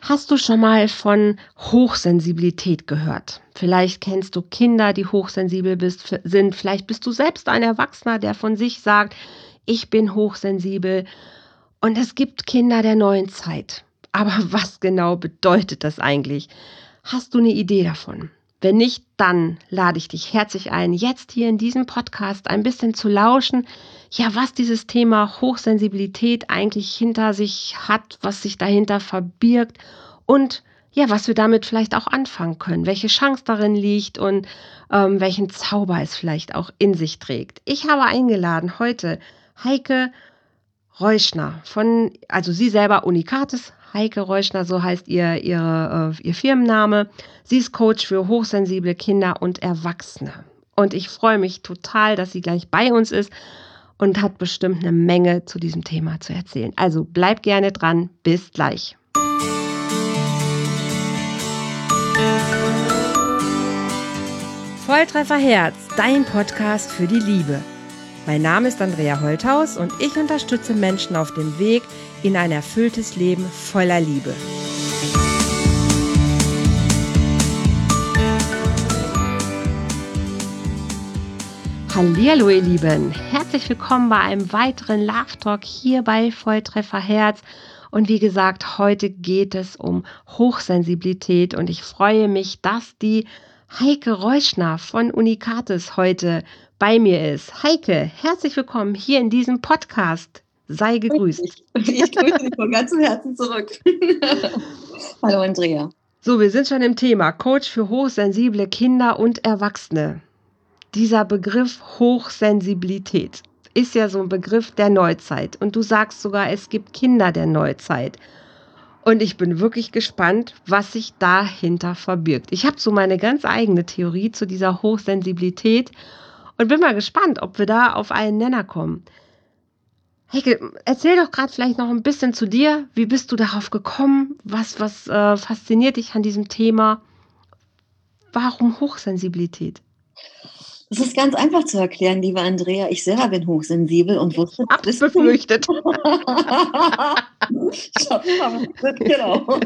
Hast du schon mal von Hochsensibilität gehört? Vielleicht kennst du Kinder, die hochsensibel sind. Vielleicht bist du selbst ein Erwachsener, der von sich sagt, ich bin hochsensibel. Und es gibt Kinder der neuen Zeit. Aber was genau bedeutet das eigentlich? Hast du eine Idee davon? Wenn nicht, dann lade ich dich herzlich ein, jetzt hier in diesem Podcast ein bisschen zu lauschen, ja, was dieses Thema Hochsensibilität eigentlich hinter sich hat, was sich dahinter verbirgt und ja, was wir damit vielleicht auch anfangen können, welche Chance darin liegt und welchen Zauber es vielleicht auch in sich trägt. Ich habe eingeladen heute Heike Reuschner also sie selber Unikatis, Heike Reuschner, so heißt ihr Firmenname. Sie ist Coach für hochsensible Kinder und Erwachsene. Und ich freue mich total, dass sie gleich bei uns ist und hat bestimmt eine Menge zu diesem Thema zu erzählen. Also bleib gerne dran. Bis gleich. Volltreffer Herz, dein Podcast für die Liebe. Mein Name ist Andrea Holthaus und ich unterstütze Menschen auf dem Weg in ein erfülltes Leben voller Liebe. Hallihallo ihr Lieben, herzlich willkommen bei einem weiteren Love Talk hier bei Volltreffer Herz. Und wie gesagt, heute geht es um Hochsensibilität und ich freue mich, dass die Heike Reuschner von Unikatis heute bei mir ist. Heike, herzlich willkommen hier in diesem Podcast. Sei gegrüßt. Ich grüße dich von ganzem Herzen zurück. Hallo Andrea. So, wir sind schon im Thema. Coach für hochsensible Kinder und Erwachsene. Dieser Begriff Hochsensibilität ist ja so ein Begriff der Neuzeit. Und du sagst sogar, es gibt Kinder der Neuzeit. Und ich bin wirklich gespannt, was sich dahinter verbirgt. Ich habe so meine ganz eigene Theorie zu dieser Hochsensibilität und bin mal gespannt, ob wir da auf einen Nenner kommen. Heike, erzähl doch gerade vielleicht noch ein bisschen zu dir. Wie bist du darauf gekommen? Was fasziniert dich an diesem Thema? Warum Hochsensibilität? Das ist ganz einfach zu erklären, liebe Andrea. Ich selber bin hochsensibel und wusste Hab's befürchtet. Ich hab's vermutet, genau.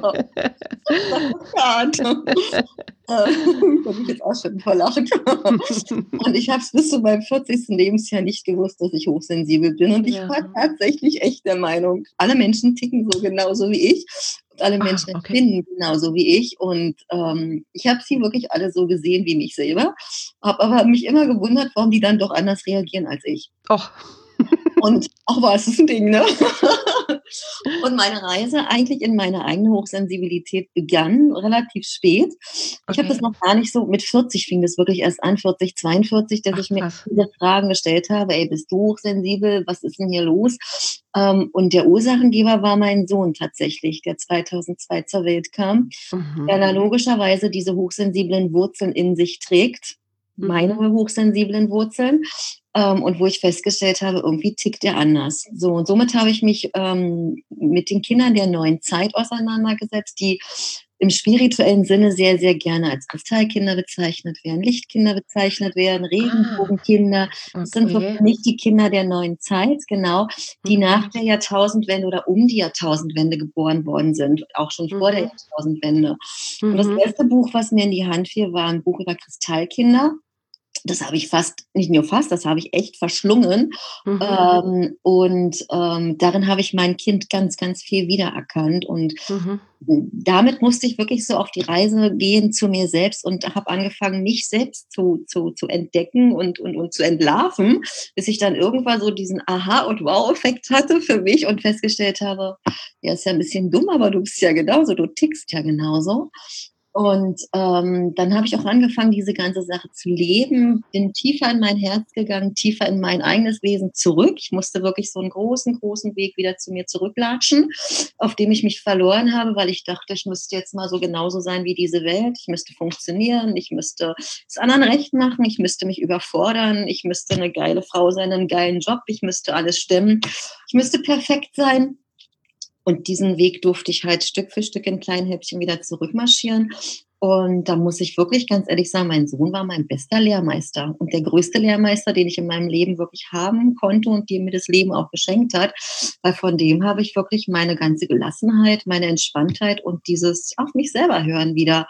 Da bin ich jetzt auch schon verlacht. Und ich habe es bis zu meinem 40. Lebensjahr nicht gewusst, dass ich hochsensibel bin. Und ich war tatsächlich echt der Meinung, alle Menschen ticken so genauso wie ich. Und alle Menschen empfinden genauso wie ich. Und ich habe sie wirklich alle so gesehen wie mich selber. Habe aber mich immer gewundert, warum die dann doch anders reagieren als ich. Och. Und auch war es ein Ding, ne? Und meine Reise eigentlich in meine eigene Hochsensibilität begann relativ spät. Ich habe das noch gar nicht so, mit 40 fing das wirklich erst an, 40, 42, dass ich mir viele Fragen gestellt habe, ey, bist du hochsensibel, was ist denn hier los? Und der Ursachengeber war mein Sohn tatsächlich, der 2002 zur Welt kam, der dann logischerweise diese hochsensiblen Wurzeln in sich trägt, meine hochsensiblen Wurzeln. Und wo ich festgestellt habe, irgendwie tickt er anders. So, und somit habe ich mich mit den Kindern der neuen Zeit auseinandergesetzt, die im spirituellen Sinne sehr, sehr gerne als Kristallkinder bezeichnet werden, Lichtkinder bezeichnet werden, Regenbogenkinder. Das sind so für mich die Kinder der neuen Zeit, genau, die nach der Jahrtausendwende oder um die Jahrtausendwende geboren worden sind, auch schon vor der Jahrtausendwende. Und das erste Buch, was mir in die Hand fiel, war ein Buch über Kristallkinder. Das habe ich das habe ich echt verschlungen. Darin habe ich mein Kind ganz, ganz viel wiedererkannt. Und damit musste ich wirklich so auf die Reise gehen zu mir selbst und habe angefangen, mich selbst zu entdecken und zu entlarven, bis ich dann irgendwann so diesen Aha- und Wow-Effekt hatte für mich und festgestellt habe, ja, ist ja ein bisschen dumm, aber du bist ja genauso, du tickst ja genauso. Und dann habe ich auch angefangen, diese ganze Sache zu leben, bin tiefer in mein Herz gegangen, tiefer in mein eigenes Wesen zurück. Ich musste wirklich so einen großen, großen Weg wieder zu mir zurücklatschen, auf dem ich mich verloren habe, weil ich dachte, ich müsste jetzt mal so genauso sein wie diese Welt. Ich müsste funktionieren, ich müsste es anderen recht machen, ich müsste mich überfordern, ich müsste eine geile Frau sein, einen geilen Job, ich müsste alles stemmen, ich müsste perfekt sein. Und diesen Weg durfte ich halt Stück für Stück in kleinen Häppchen wieder zurückmarschieren. Und da muss ich wirklich ganz ehrlich sagen, mein Sohn war mein bester Lehrmeister und der größte Lehrmeister, den ich in meinem Leben wirklich haben konnte und den mir das Leben auch geschenkt hat, weil von dem habe ich wirklich meine ganze Gelassenheit, meine Entspanntheit und dieses auf mich selber hören wieder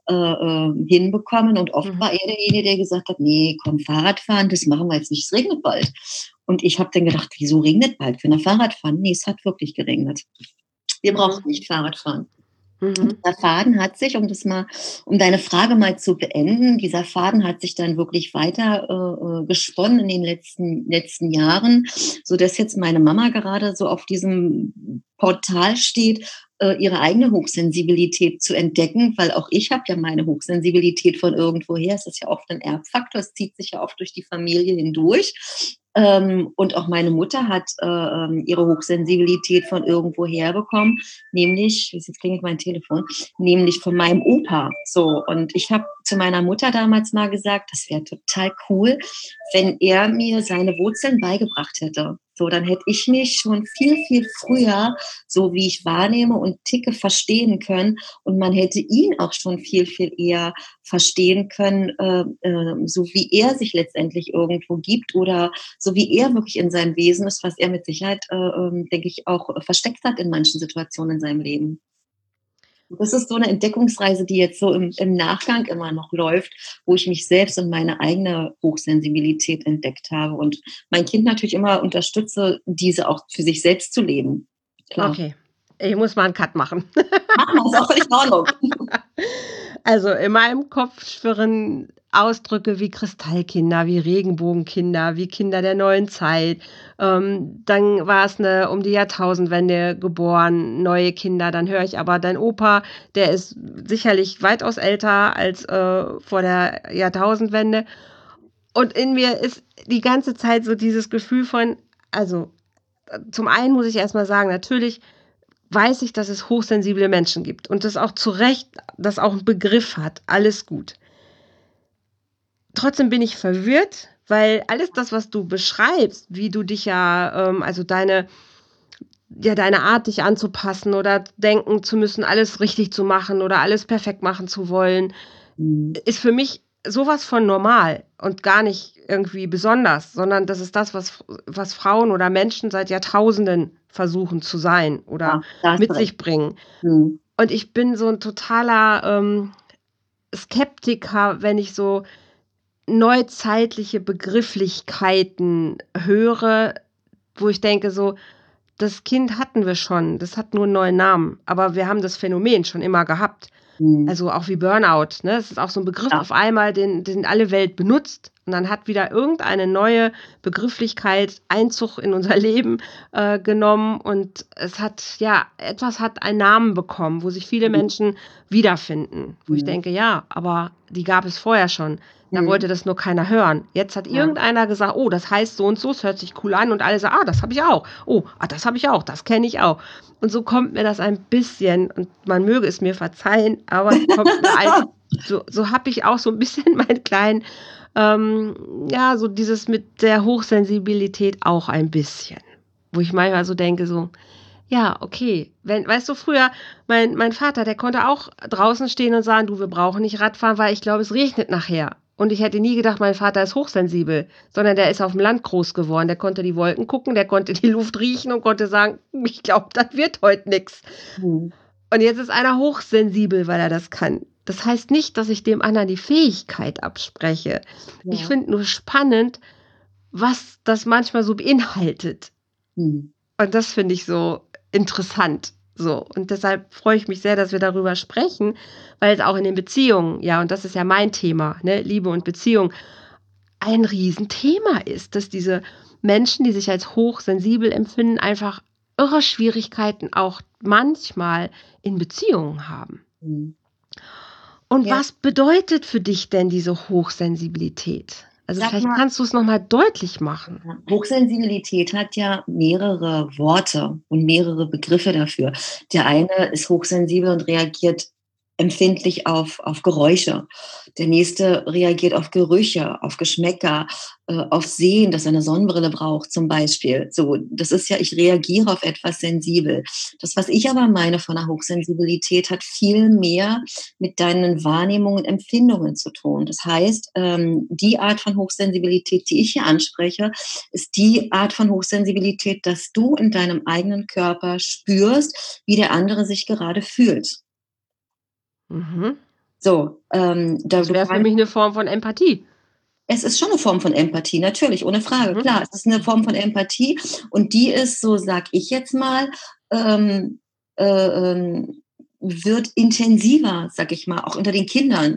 hinbekommen. Und oft Mhm. war er derjenige, der gesagt hat: „Nee, komm, Fahrradfahren, das machen wir jetzt nicht, es regnet bald.“ Und ich habe dann gedacht: „Wieso regnet bald? Wir können doch Fahrrad fahren.“ Ne, es hat wirklich geregnet. Wir Mhm. brauchen nicht Fahrrad fahren. Und Mhm. dieser Faden hat sich, um deine Frage mal zu beenden, dieser Faden hat sich dann wirklich weiter, gesponnen in den letzten Jahren, sodass jetzt meine Mama gerade so auf diesem Portal steht, ihre eigene Hochsensibilität zu entdecken, weil auch ich habe ja meine Hochsensibilität von irgendwoher. Es ist ja oft ein Erbfaktor, es zieht sich ja oft durch die Familie hindurch. Und auch meine Mutter hat, ihre Hochsensibilität von irgendwoher bekommen, nämlich jetzt klingelt mein Telefon, nämlich von meinem Opa. So, und ich habe zu meiner Mutter damals mal gesagt, das wäre total cool, wenn er mir seine Wurzeln beigebracht hätte. So, dann hätte ich mich schon viel, viel früher, so wie ich wahrnehme und ticke, verstehen können. Und man hätte ihn auch schon viel, viel eher verstehen können, so wie er sich letztendlich irgendwo gibt oder so wie er wirklich in seinem Wesen ist, was er mit Sicherheit, denke ich, auch versteckt hat in manchen Situationen in seinem Leben. Das ist so eine Entdeckungsreise, die jetzt so im Nachgang immer noch läuft, wo ich mich selbst und meine eigene Hochsensibilität entdeckt habe und mein Kind natürlich immer unterstütze, diese auch für sich selbst zu leben. Klar. Okay, ich muss mal 'n Cut machen. Machen wir, ist auch völlig in Ordnung. Also, in meinem Kopf schwirren Ausdrücke wie Kristallkinder, wie Regenbogenkinder, wie Kinder der neuen Zeit. Dann war es 'ne um die Jahrtausendwende geboren, neue Kinder. Dann höre ich aber, dein Opa, der ist sicherlich weitaus älter als, vor der Jahrtausendwende. Und in mir ist die ganze Zeit so dieses Gefühl von also, zum einen muss ich erst mal sagen, natürlich weiß ich, dass es hochsensible Menschen gibt und das auch zu Recht das auch 'n Begriff hat, alles gut. Trotzdem bin ich verwirrt, weil alles das, was du beschreibst, wie du dich ja, also deine Art, dich anzupassen oder denken zu müssen, alles richtig zu machen oder alles perfekt machen zu wollen, Mhm. ist für mich so was von normal und gar nicht irgendwie besonders, sondern das ist das, was Frauen oder Menschen seit Jahrtausenden versuchen zu sein oder Ja, da hast du mit recht. sich bringen. Mhm. Und ich bin so 'n totaler, Skeptiker, wenn ich so neuzeitliche Begrifflichkeiten höre, wo ich denke so: „Das Kind hatten wir schon, das hat nur 'n neuen Namen, aber wir haben das Phänomen schon immer gehabt.“ Mhm. Also, auch wie Burnout, ne? Es ist auch so 'n Begriff Ja. auf einmal, den alle Welt benutzt und dann hat wieder irgendeine neue Begrifflichkeit Einzug in unser Leben, genommen und es hat ja, etwas hat einen Namen bekommen, wo sich viele Mhm. Menschen wiederfinden, wo ich Mhm. denke: „Ja, aber die gab es vorher schon. Da Mhm. wollte das nur keiner hören. Jetzt hat Ja. irgendeiner gesagt: ‚Oh, das heißt so und so, es hört sich cool an.‘“ Und alle sagen: „Ah, das habe ich auch. Oh, das habe ich auch, das kenne ich auch.“ Und so kommt mir das ein bisschen und man möge es mir verzeihen, aber es kommt mir so habe ich auch so 'n bisschen meinen kleinen ja, so dieses mit der Hochsensibilität auch ein bisschen, wo ich manchmal so denke so: „Ja, okay.“ Wenn weißt du, früher mein Vater, der konnte auch draußen stehen und sagen: „Du, wir brauchen nicht Radfahren, weil ich glaube, es regnet nachher.“ Und ich hätte nie gedacht, mein Vater ist hochsensibel, sondern der ist aufm Land groß geworden. Der konnte die Wolken gucken, der konnte die Luft riechen und konnte sagen: „Ich glaube, das wird heute nix.“ Mhm. Und jetzt ist einer hochsensibel, weil er das kann. Das heißt nicht, dass ich dem anderen die Fähigkeit abspreche. Ich Ja. finde nur spannend, was das manchmal so beinhaltet. Mhm. Und das finde ich so interessant, so. Und deshalb freue ich mich sehr, dass wir darüber sprechen, weil es auch in den Beziehungen ja, und das ist ja mein Thema, ne, Liebe und Beziehung, ein Riesenthema ist, dass diese Menschen, die sich als hochsensibel empfinden, einfach irre Schwierigkeiten auch manchmal in Beziehungen haben. Mhm. Und Ja, was bedeutet für dich denn diese Hochsensibilität? Also, sag vielleicht mal, kannst du's noch mal deutlich machen. ja, Hochsensibilität hat ja mehrere Worte und mehrere Begriffe dafür. Der eine ist hochsensibel und reagiert empfindlich auf Geräusche. Der nächste reagiert auf Gerüche, auf Geschmäcker, auf Sehen, dass er eine Sonnenbrille braucht zum Beispiel. So, das ist ja, ich reagiere auf etwas sensibel. Das, was ich aber meine von der Hochsensibilität, hat viel mehr mit deinen Wahrnehmungen und Empfindungen zu tun. Das heißt, die Art von Hochsensibilität, die ich hier anspreche, ist die Art von Hochsensibilität, dass du in deinem eigenen Körper spürst, wie der andere sich gerade fühlt. Mhm. So, Das wäre für mich eine Form von Empathie. es ist schon eine Form von Empathie, natürlich, ohne Frage, Mhm. klar. Es ist eine Form von Empathie und die ist, so sage ich jetzt mal, ähm, äh, wird intensiver, sage ich mal, auch unter den Kindern.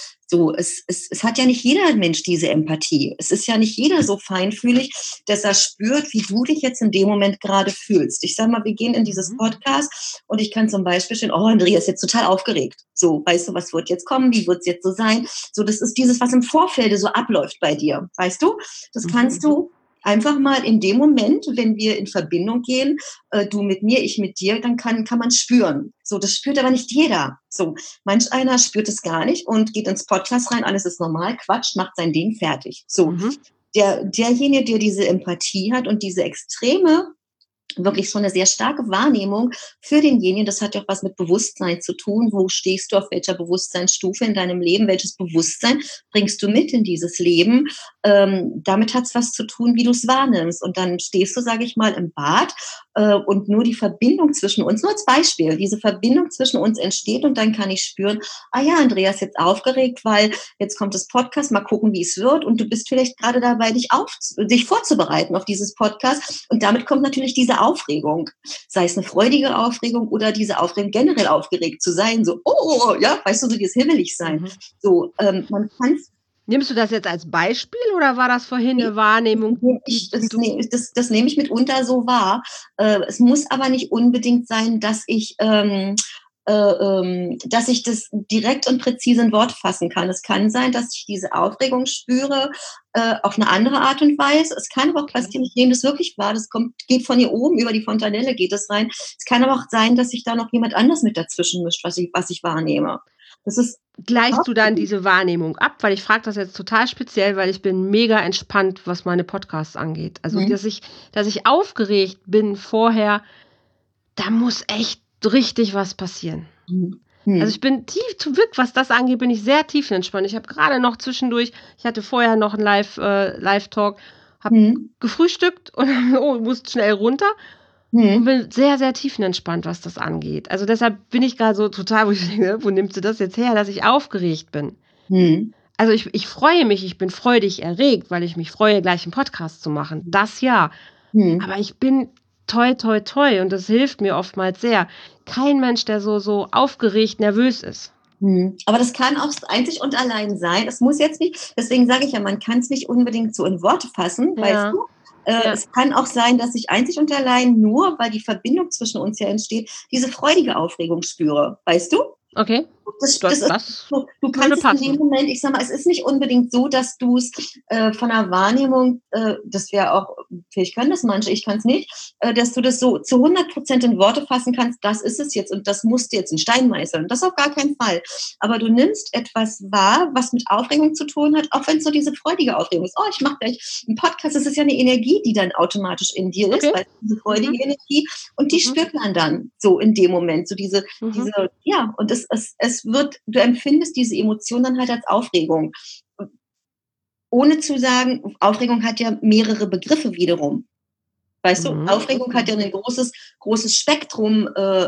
Es hat ja nicht jeder Mensch diese Empathie. Es ist ja nicht jeder so feinfühlig, dass er spürt, wie du dich jetzt in dem Moment gerade fühlst. Ich sage mal, wir gehen in dieses Mhm. Podcast und ich kann zum Beispiel stehen, oh, Andrea ist jetzt total aufgeregt. So, weißt du, was wird jetzt kommen? Wie wird es jetzt so sein? So, das ist dieses, was im Vorfeld so abläuft bei dir, weißt du? Das kannst du einfach mal in dem Moment, wenn wir in Verbindung gehen, du mit mir, ich mit dir, dann kann man spüren. So, das spürt aber nicht jeder. So, manch einer spürt es gar nicht und geht ins Podcast rein, alles ist normal, quatscht, macht sein Ding fertig. So, Mhm. derjenige, der diese Empathie hat und diese extreme, wirklich schon eine sehr starke Wahrnehmung für denjenigen. Das hat ja auch was mit Bewusstsein zu tun. Wo stehst du, auf welcher Bewusstseinsstufe in deinem Leben? Welches Bewusstsein bringst du mit in dieses Leben? Damit hat es was zu tun, wie du es wahrnimmst. Und dann stehst du, sage ich mal, im Bad und nur die Verbindung zwischen uns, nur als Beispiel, diese Verbindung zwischen uns entsteht und dann kann ich spüren, ah ja, Andrea ist jetzt aufgeregt, weil jetzt kommt das Podcast, mal gucken, wie es wird und du bist vielleicht gerade dabei, dich vorzubereiten auf dieses Podcast und damit kommt natürlich diese Aufregung, sei es eine freudige Aufregung oder diese Aufregung, generell aufgeregt zu sein, so, oh, ja, weißt du, so dieses himmelig sein. Mhm. So, man kann Nimmst du das jetzt als Beispiel oder war das vorhin nee, 'ne Wahrnehmung, ich, die du das nehme ich mitunter so wahr. Es muss aber nicht unbedingt sein, dass ich das direkt und präzise in Worte fassen kann. Es kann sein, dass ich diese Aufregung spüre auf eine andere Art und Weise. Es kann aber auch okay. passieren, ich nehme das wirklich wahr, geht von hier oben über die Fontanelle, geht es rein. Es kann aber auch sein, dass sich da noch jemand anders mit dazwischen mischt, was ich wahrnehme. Das ist Gleichst du dann diese Wahrnehmung ab? Weil ich frage das jetzt total speziell, weil ich bin mega entspannt, was meine Podcasts angeht. Also, mhm. dass ich aufgeregt bin vorher, da muss echt richtig was passieren. Mhm. Also, ich Mhm. bin was das angeht, bin ich sehr tiefenentspannt. Ich habe grade noch zwischendurch ich hatte vorher noch 'n Live-Talk, habe Mhm. gefrühstückt und oh, musste schnell runter und Mhm. bin sehr, sehr tiefenentspannt, was das angeht. Also, deshalb bin ich grad so total, wo ich denke: „Wo nimmst du das jetzt her, dass ich aufgeregt bin?“ Mhm. Also, ich freue mich, ich bin freudig erregt, weil ich mich freue, gleich 'n Podcast zu machen. Das ja. Mhm. Aber ich bin toi, toi, toi und das hilft mir oftmals sehr. Kein Mensch, der so aufgeregt nervös ist. Mhm. Aber das kann auch einzig und allein sein. Es muss jetzt nicht, deswegen sage ich ja, man kann es nicht unbedingt so in Worte fassen, weißt Ja, du? ja, Es kann auch sein, dass ich einzig und allein nur, weil die Verbindung zwischen uns ja entsteht, diese freudige Aufregung spüre, weißt du? okay. Das ist Das so, du würde kannst es in dem passen. Moment, ich sage mal, es ist nicht unbedingt so, dass du's, von der Wahrnehmung, das wäre auch, vielleicht können das manche, ich kann's nicht, dass du das so zu 100% in Worte fassen kannst, das ist es jetzt und das musst du jetzt in Stein meißeln. Das auf gar keinen Fall. Aber du nimmst etwas wahr, was mit Aufregung zu tun hat, auch wenn's so diese freudige Aufregung ist. „Oh, ich mache gleich 'n Podcast." Das ist ja 'ne Energie, die dann automatisch in dir ist, Okay. weißt du, diese Mhm, freudige Energie und die mhm, spürt man dann so in dem Moment, so mhm, ja, und du empfindest diese Emotion dann halt als Aufregung. Ohne zu sagen, Aufregung hat ja mehrere Begriffe wiederum. Weißt du? mhm, Aufregung hat mhm, ja ein großes Spektrum,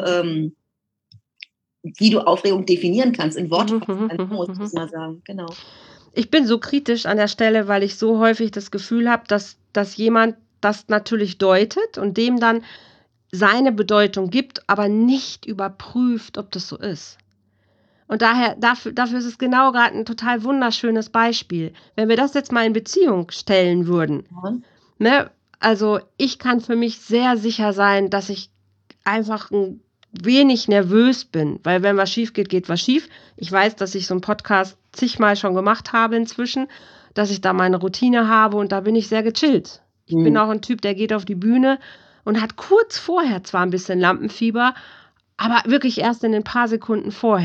wie du Aufregung definieren kannst, in Worte mhm, fassen mhm, kannst, so mhm, muss ich mhm. das mal sagen, genau. Ich bin so kritisch an der Stelle, weil ich so häufig das Gefühl habe, dass jemand das natürlich deutet und dem dann seine Bedeutung gibt, aber nicht überprüft, ob das so ist. Und dafür ist es genau grad 'n total wunderschönes Beispiel. Wenn wir das jetzt mal in Beziehung stellen würden, Ja. ne? Also, ich kann für mich sehr sicher sein, dass ich einfach 'n wenig nervös bin, weil wenn was schiefgeht, geht was schief. Ich weiß, dass ich so 'n Podcast zigmal schon gemacht habe inzwischen, dass ich da meine Routine habe und da bin ich sehr gechillt. Ich bin Mhm. auch 'n Typ, der geht auf die Bühne und hat kurz vorher zwar 'n bisschen Lampenfieber, aber wirklich erst in den paar Sekunden vorher.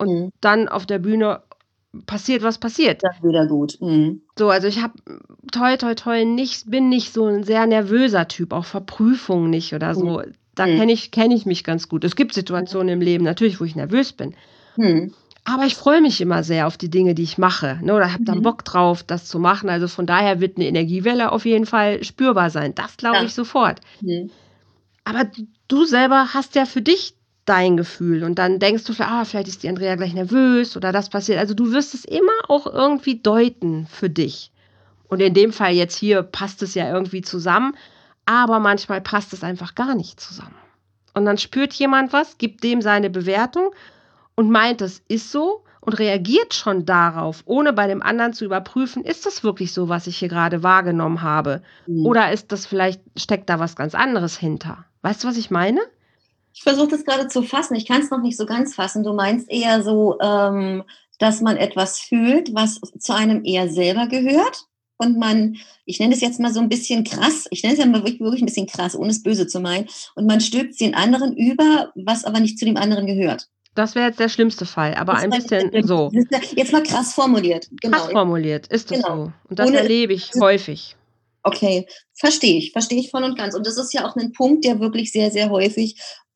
Und Mhm. dann auf der Bühne passiert, was passiert. Dann wieder gut. Mhm. So, also ich habe toi, toi, toi bin nicht so 'n sehr nervöser Typ, auch vor Prüfungen nicht oder Mhm. so. Da Mhm. kenne ich mich ganz gut. Es gibt Situationen im Leben natürlich, wo ich nervös bin. Mhm. Aber ich freue mich immer sehr auf die Dinge, die ich mache, ne, oder habe dann Mhm. Bock drauf, das zu machen. Also, von daher wird 'ne Energiewelle auf jeden Fall spürbar sein. Das glaube Ja. ich sofort. Mhm. Aber du selber hast ja für dich dein Gefühl und dann denkst du vielleicht ist die Andrea gleich nervös oder das passiert. Also, du wirst es immer auch irgendwie deuten für dich. Und in dem Fall jetzt hier passt es ja irgendwie zusammen, aber manchmal passt es einfach gar nicht zusammen. Und dann spürt jemand was, gibt dem seine Bewertung und meint, das ist so und reagiert schon darauf, ohne bei dem anderen zu überprüfen, ist das wirklich so, was ich hier gerade wahrgenommen habe? Mhm. Oder ist das vielleicht steckt da was ganz anderes hinter? Weißt du, was ich meine? Ich versuche das gerade zu fassen. Ich kann es noch nicht so ganz fassen. Du meinst eher so, dass man etwas fühlt, was zu einem eher selber gehört und man ich nenne es jetzt mal so ein bisschen krass ich nenne es ja mal wirklich 'n bisschen krass, ohne es böse zu meinen, und man stülpt's den anderen über, was aber nicht zu dem anderen gehört. Das wäre jetzt der schlimmste Fall, aber Das ein meine ich mit bisschen dem so. das ist ja jetzt mal krass formuliert. Krass Genau, formuliert, ist es genau. so. Und das Ohne erlebe ich häufig. Okay, verstehe ich voll und ganz. Und das ist ja auch 'nen Punkt, der wirklich sehr, sehr häufig,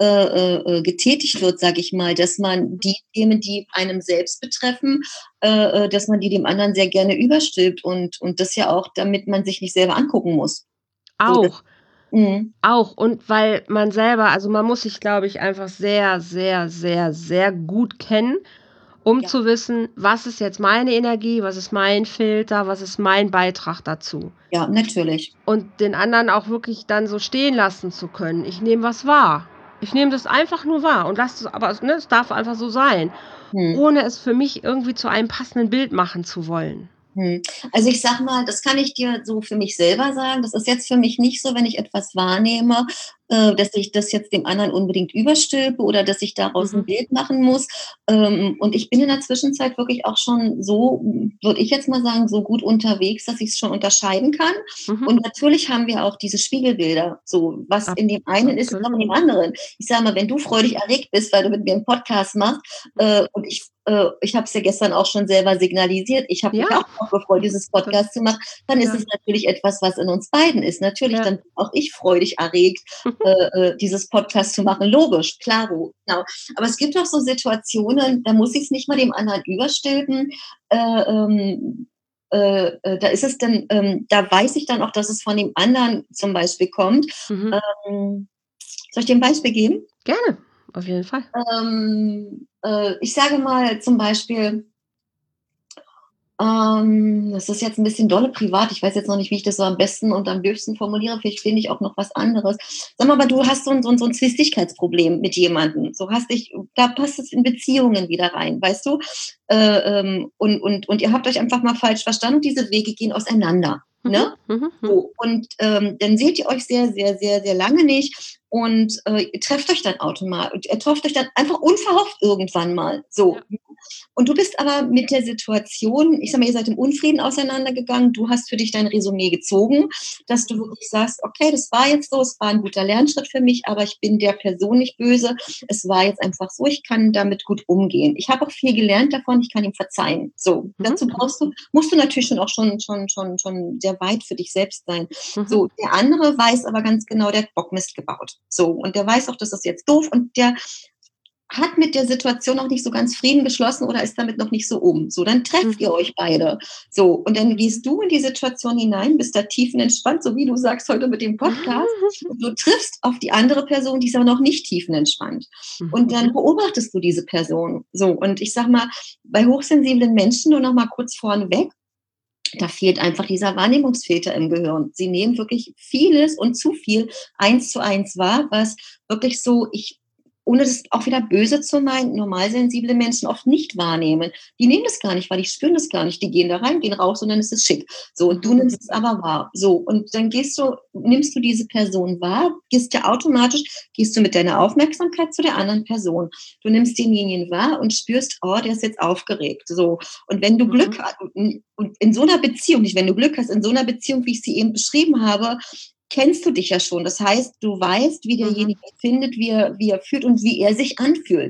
getätigt wird, sage ich mal, dass man die Themen, die einem selbst betreffen, dass man die dem anderen sehr gerne überstülpt und das ja auch, damit man sich nicht selber angucken muss. So, das Auch, mhm, auch. Und weil man selber man muss sich, glaube ich, einfach sehr, sehr, sehr, sehr gut kennen, um ja, zu wissen, was ist jetzt meine Energie, was ist mein Filter, was ist mein Beitrag dazu. ja, natürlich. Und den anderen auch wirklich dann so stehen lassen zu können. Ich nehme was wahr. Ich nehme das einfach nur wahr und lasse es aber ne, es darf einfach so sein, Mhm. ohne es für mich irgendwie zu einem passenden Bild machen zu wollen. Mhm. Also, ich sage mal, das kann ich dir so für mich selber sagen. Das ist jetzt für mich nicht so, wenn ich etwas wahrnehme, dass ich das jetzt dem anderen unbedingt überstülpe oder dass ich daraus 'n Mhm. Bild machen muss. Und ich bin in der Zwischenzeit wirklich auch schon so, würde ich jetzt mal sagen, so gut unterwegs, dass ich's schon unterscheiden kann. Mhm. Und natürlich haben wir auch diese Spiegelbilder. So, was Ab in dem einen ist, ist auch absolut. in dem anderen. Ich sage mal, wenn du freudig erregt bist, weil du mit mir 'n Podcast machst, und ich habe es ja gestern auch schon selber signalisiert, ich habe Ja, mich auch drauf gefreut, dieses das Podcast zu machen, dann ist ja, es natürlich etwas, was in uns beiden ist. Natürlich, ja. dann bin auch ich freudig erregt, dieses Podcast zu machen. Logisch, klaro, genau. Aber es gibt auch so Situationen, da muss ich's nicht mal dem anderen überstülpen. Äh, ähm, da ist es dann da weiß ich dann auch, dass es von dem anderen zum Beispiel kommt. Mhm. Ähm, soll ich dir 'n Beispiel geben? Gerne, auf jeden Fall. Ich sage mal zum Beispiel, das ist jetzt ein bisschen dolle privat. Ich weiß jetzt noch nicht, wie ich das so am besten und am blödsten formuliere. Vielleicht finde ich auch noch was anderes. Sag mal, aber du hast so 'n Zwistigkeitsproblem mit jemandem. So hast dich da passt es in Beziehungen wieder rein, weißt du? Und ihr habt euch einfach mal falsch verstanden und diese Wege gehen auseinander, Mhm, ne? mhm, mhm. So, und, dann seht ihr euch sehr, sehr, sehr, sehr lange nicht und, ihr trefft euch dann ihr trefft euch dann einfach unverhofft irgendwann mal, so. Ja. Und du bist aber mit der Situation ich sage mal, ihr seid im Unfrieden auseinandergegangen. Du hast für dich dein Resümee gezogen, dass du wirklich sagst: „Okay, das war jetzt so, es war 'n guter Lernschritt für mich, aber ich bin der Person nicht böse. Es war jetzt einfach so, ich kann damit gut umgehen. Ich habe auch viel gelernt davon, ich kann ihm verzeihen.“ So, Mhm, dazu mhm, musst du natürlich schon auch schon sehr weit für dich selbst sein. mhm. So, der andere weiß aber ganz genau, der hat Bockmist gebaut. So, und der weiß auch, das ist jetzt doof und der hat mit der Situation noch nicht so ganz Frieden geschlossen oder ist damit noch nicht so um. So, dann trefft ihr Mhm. euch beide. So, und dann gehst du in die Situation hinein, bist da tiefenentspannt, so wie du sagst heute mit dem Podcast. Und du triffst auf die andere Person, die ist aber noch nicht tiefenentspannt. Und Mhm. dann beobachtest du diese Person. So, und ich sage mal, bei hochsensiblen Menschen, nur noch mal kurz vorneweg, da fehlt einfach dieser Wahrnehmungsfilter im Gehirn. Sie nehmen wirklich vieles und zu viel eins zu eins wahr, was wirklich so ohne das auch wieder böse zu meinen, normalsensible Menschen oft nicht wahrnehmen. Die nehmen das gar nicht wahr, die spüren das gar nicht. Die gehen da rein, gehen raus und dann ist es schick. So, und du Mhm. nimmst es aber wahr. So, und dann nimmst du diese Person wahr, gehst du mit deiner Aufmerksamkeit zu der anderen Person. Du nimmst denjenigen wahr und spürst, oh, der ist jetzt aufgeregt. So, und wenn du Mhm. Glück hast, und in so einer Beziehung, nicht wenn du Glück hast, in so einer Beziehung, wie ich sie eben beschrieben habe, kennst du dich ja schon. Das heißt, du weißt, wie Mhm. derjenige findet, wie er fühlt und wie er sich anfühlt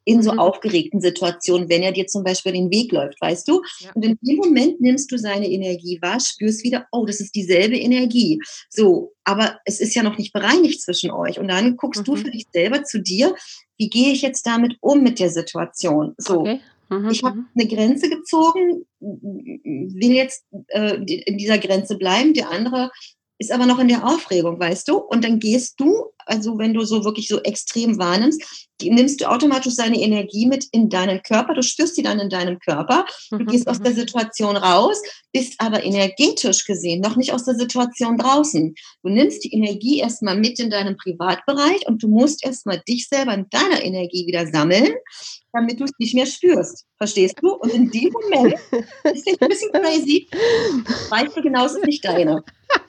in so aufgeregten Situationen, wenn er dir zum Beispiel den Weg läuft, weißt du? Ja. Und in dem Moment nimmst du seine Energie wahr, spürst wieder, oh, das ist dieselbe Energie. So, aber es ist ja noch nicht bereinigt zwischen euch. Und dann guckst du für dich selber zu dir, wie gehe ich jetzt damit um mit der Situation? So, Okay. ich habe eine Grenze gezogen, will jetzt in dieser Grenze bleiben, der andere ist aber noch in der Aufregung, weißt du? Und dann gehst du, also wenn du so wirklich so extrem wahrnimmst, nimmst du automatisch seine Energie mit in deinen Körper, du spürst sie dann in deinem Körper, du gehst aus der Situation raus, bist aber energetisch gesehen noch nicht aus der Situation draußen. Du nimmst die Energie erstmal mit in deinen Privatbereich und du musst erstmal dich selber in deiner Energie wieder sammeln, damit du es nicht mehr spürst. Verstehst du? Und in dem Moment, das ist ein bisschen crazy, weißt du genau, es ist nicht deine.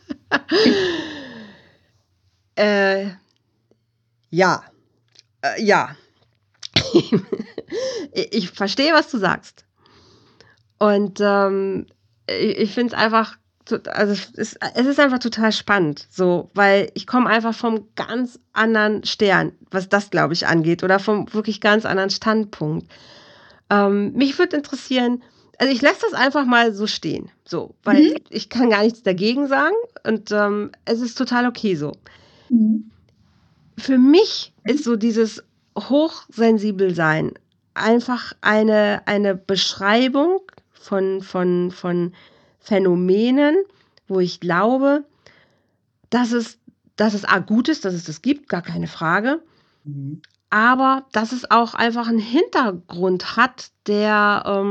Ja. Ja. Ich verstehe, was du sagst. Und ich finde es einfach, also es ist einfach total spannend, so, weil ich komme einfach vom ganz anderen Stern, was das, glaube ich, angeht, oder vom wirklich ganz anderen Standpunkt. Mich würde interessieren, also ich lasse das einfach mal so stehen, so, weil ich kann gar nichts dagegen sagen und es ist total okay so. Für mich ist so dieses Hochsensibelsein einfach eine Beschreibung von Phänomenen, wo ich glaube, dass es gut ist, dass es das gibt, gar keine Frage. Aber dass es auch einfach einen Hintergrund hat, der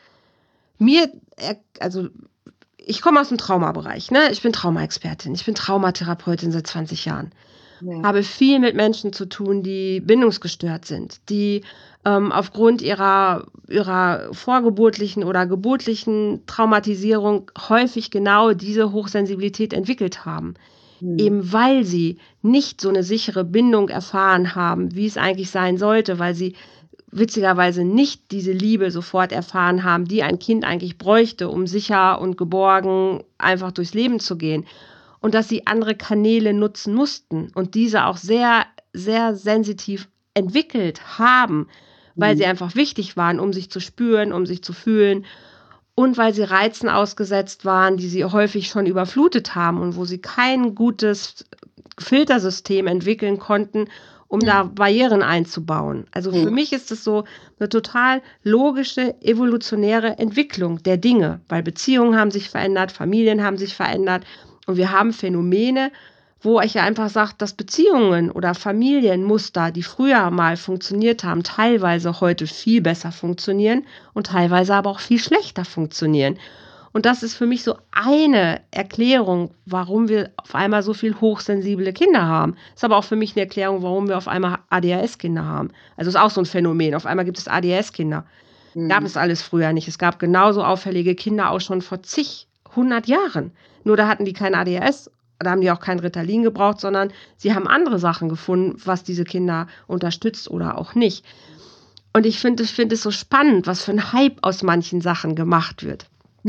also ich komme aus dem Traumabereich, ne? Ich bin Traumaexpertin, ich bin Traumatherapeutin seit 20 Jahren. Ja. Habe viel mit Menschen zu tun, die bindungsgestört sind, die aufgrund ihrer vorgeburtlichen oder geburtlichen Traumatisierung häufig genau diese Hochsensibilität entwickelt haben. Eben weil sie nicht so eine sichere Bindung erfahren haben, wie es eigentlich sein sollte, weil sie witzigerweise nicht diese Liebe sofort erfahren haben, die ein Kind eigentlich bräuchte, um sicher und geborgen einfach durchs Leben zu gehen. Und dass sie andere Kanäle nutzen mussten und diese auch sehr, sehr sensitiv entwickelt haben, weil sie einfach wichtig waren, um sich zu spüren, um sich zu fühlen und weil sie Reizen ausgesetzt waren, die sie häufig schon überflutet haben und wo sie kein gutes Filtersystem entwickeln konnten, um da Barrieren einzubauen. Also für mich ist es so eine total logische, evolutionäre Entwicklung der Dinge, weil Beziehungen haben sich verändert, Familien haben sich verändert und wir haben Phänomene, wo ich ja einfach sage, dass Beziehungen oder Familienmuster, die früher mal funktioniert haben, teilweise heute viel besser funktionieren und teilweise aber auch viel schlechter funktionieren. Und das ist für mich so eine Erklärung, warum wir auf einmal so viel hochsensible Kinder haben. Ist aber auch für mich eine Erklärung, warum wir auf einmal ADHS-Kinder haben. Also ist auch so ein Phänomen. Auf einmal gibt es ADHS-Kinder. Gab es alles früher nicht. Es gab genauso auffällige Kinder auch schon vor zig, 100 Jahren. Nur da hatten die kein ADHS, da haben die auch kein Ritalin gebraucht, sondern sie haben andere Sachen gefunden, was diese Kinder unterstützt oder auch nicht. Und ich finde es so spannend, was für ein Hype aus manchen Sachen gemacht wird.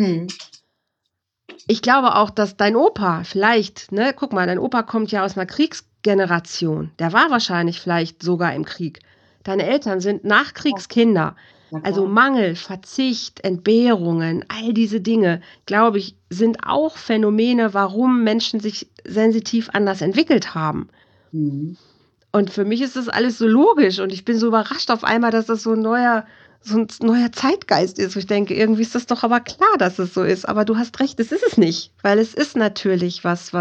Ich glaube auch, dass dein Opa vielleicht, ne, guck mal, dein Opa kommt ja aus einer Kriegsgeneration. Der war wahrscheinlich vielleicht sogar im Krieg. Deine Eltern sind Nachkriegskinder. Also Mangel, Verzicht, Entbehrungen, all diese Dinge, glaube ich, sind auch Phänomene, warum Menschen sich sensitiv anders entwickelt haben. Und für mich ist das alles so logisch und ich bin so überrascht auf einmal, dass das so ein neuer Zeitgeist ist. Wo ich denke, irgendwie ist das doch aber klar, dass es so ist. Aber du hast recht, es ist es nicht. Weil es ist natürlich was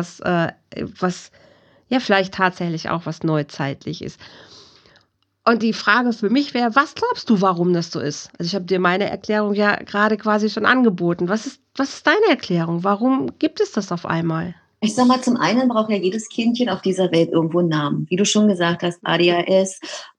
ja vielleicht tatsächlich auch was neuzeitlich ist. Und die Frage für mich wäre, was glaubst du, warum das so ist? Also ich habe dir meine Erklärung ja gerade quasi schon angeboten. Was ist deine Erklärung? Warum gibt es das auf einmal? Ich sag mal, zum einen braucht ja jedes Kindchen auf dieser Welt irgendwo einen Namen. Wie du schon gesagt hast, ADHS,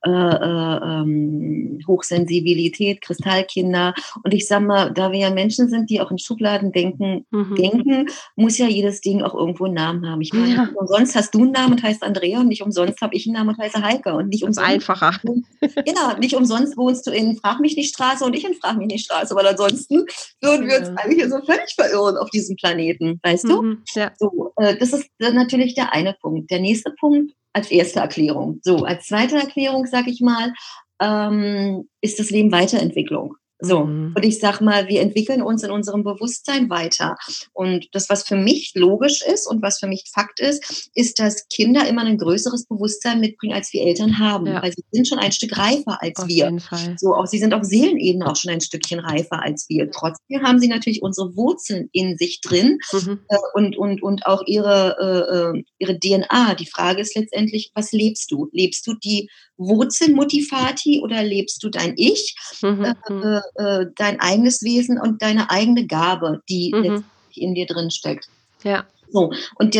Hochsensibilität, Kristallkinder. Und ich sag mal, da wir ja Menschen sind, die auch in Schubladen denken, muss ja jedes Ding auch irgendwo einen Namen haben. Ich meine, nicht umsonst hast du einen Namen und heißt Andrea und nicht umsonst habe ich einen Namen und heiße Heike. Und nicht umsonst. Einfacher. Genau, nicht umsonst wohnst du in Frag mich nicht Straße und ich in Frag mich nicht Straße, weil ansonsten würden wir uns eigentlich hier so völlig verirren auf diesem Planeten, weißt du? Ja. So, das ist natürlich der eine Punkt. Der nächste Punkt als erste Erklärung. So, als zweite Erklärung sage ich mal, ist das Leben Weiterentwicklung. So. Mhm. Und ich sage mal, wir entwickeln uns in unserem Bewusstsein weiter. Und das, was für mich logisch ist und was für mich Fakt ist, dass Kinder immer ein größeres Bewusstsein mitbringen, als wir Eltern haben. Ja, Weil sie sind schon ein Stück reifer als auf wir. jeden Fall. So, auch sie sind auf Seelenebene auch schon ein Stückchen reifer als wir. Trotzdem haben sie natürlich unsere Wurzeln in sich drin, Mhm. und auch ihre DNA. Die Frage ist letztendlich, was lebst du? Lebst du die Wurzeln Motivati oder lebst du dein Ich, Mhm. Mhm. dein eigenes Wesen und deine eigene Gabe, die Mhm. letztendlich in dir drin steckt? Ja, So, und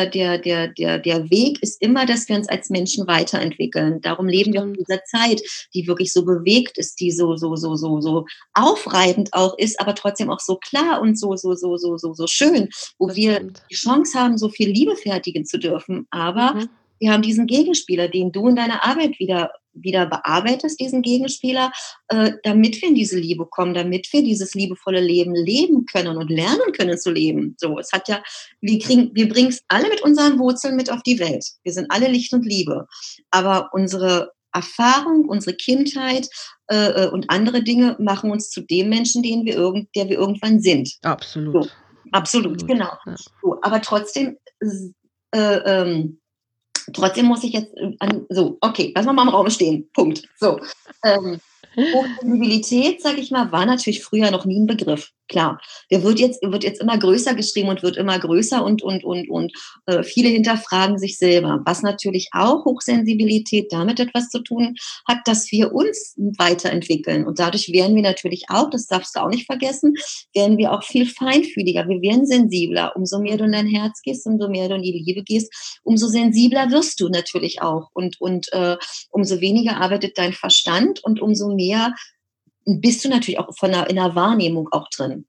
der Weg ist immer, dass wir uns als Menschen weiterentwickeln. Darum das leben wir auch in stimmt. dieser Zeit, die wirklich so bewegt ist, die so aufreibend auch ist, aber trotzdem auch so klar und so schön, wo Das wir stimmt. die Chance haben, so viel Liebe fertigen zu dürfen. Aber Mhm. wir haben diesen Gegenspieler, den du in deiner Arbeit wieder bearbeitest, diesen Gegenspieler, damit wir in diese Liebe kommen, damit wir dieses liebevolle Leben leben können und lernen können zu leben. So, es hat ja wir bringen es alle mit unseren Wurzeln mit auf die Welt. Wir sind alle Licht und Liebe. Aber unsere Erfahrung, unsere Kindheit und andere Dinge machen uns zu dem Menschen, der wir irgendwann sind. So, Absolut. absolut, Absolut. genau. Ja. So, aber äh, ähm, trotzdem muss ich jetzt okay, lass mal im Raum stehen. Punkt. So. Ähm, Hochsensibilität, sage ich mal, war natürlich früher noch nie ein Begriff. Klar, der wird jetzt immer größer geschrieben und wird immer größer und viele hinterfragen sich selber. Was natürlich auch Hochsensibilität damit etwas zu tun hat, dass wir uns weiterentwickeln. Und dadurch werden wir natürlich auch, das darfst du auch nicht vergessen, werden wir auch viel feinfühliger. Wir werden sensibler. Umso mehr du in Mhm. dein Herz gehst, umso mehr du in die Liebe gehst, umso sensibler wirst du natürlich auch. Und umso weniger arbeitet dein Verstand und umso mehr bist du natürlich auch in der Wahrnehmung auch drin.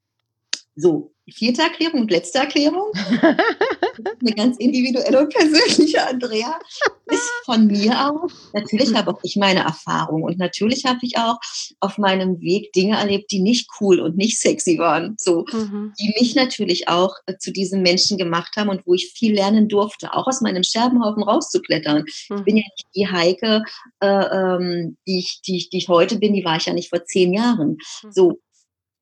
So, vierte Erklärung und letzte Erklärung, eine ganz individuelle und persönliche, Andrea, ist von mir aus. Natürlich habe auch ich meine Erfahrung und natürlich habe ich auch auf meinem Weg Dinge erlebt, die nicht cool und nicht sexy waren, so, Mhm. die mich natürlich auch zu diesem Menschen gemacht haben und wo ich viel lernen durfte, auch aus meinem Scherbenhaufen rauszuklettern. Ich bin Mhm. ja nicht die Heike, die ich heute bin, die war ich ja nicht vor 10 Jahren. Mhm. So,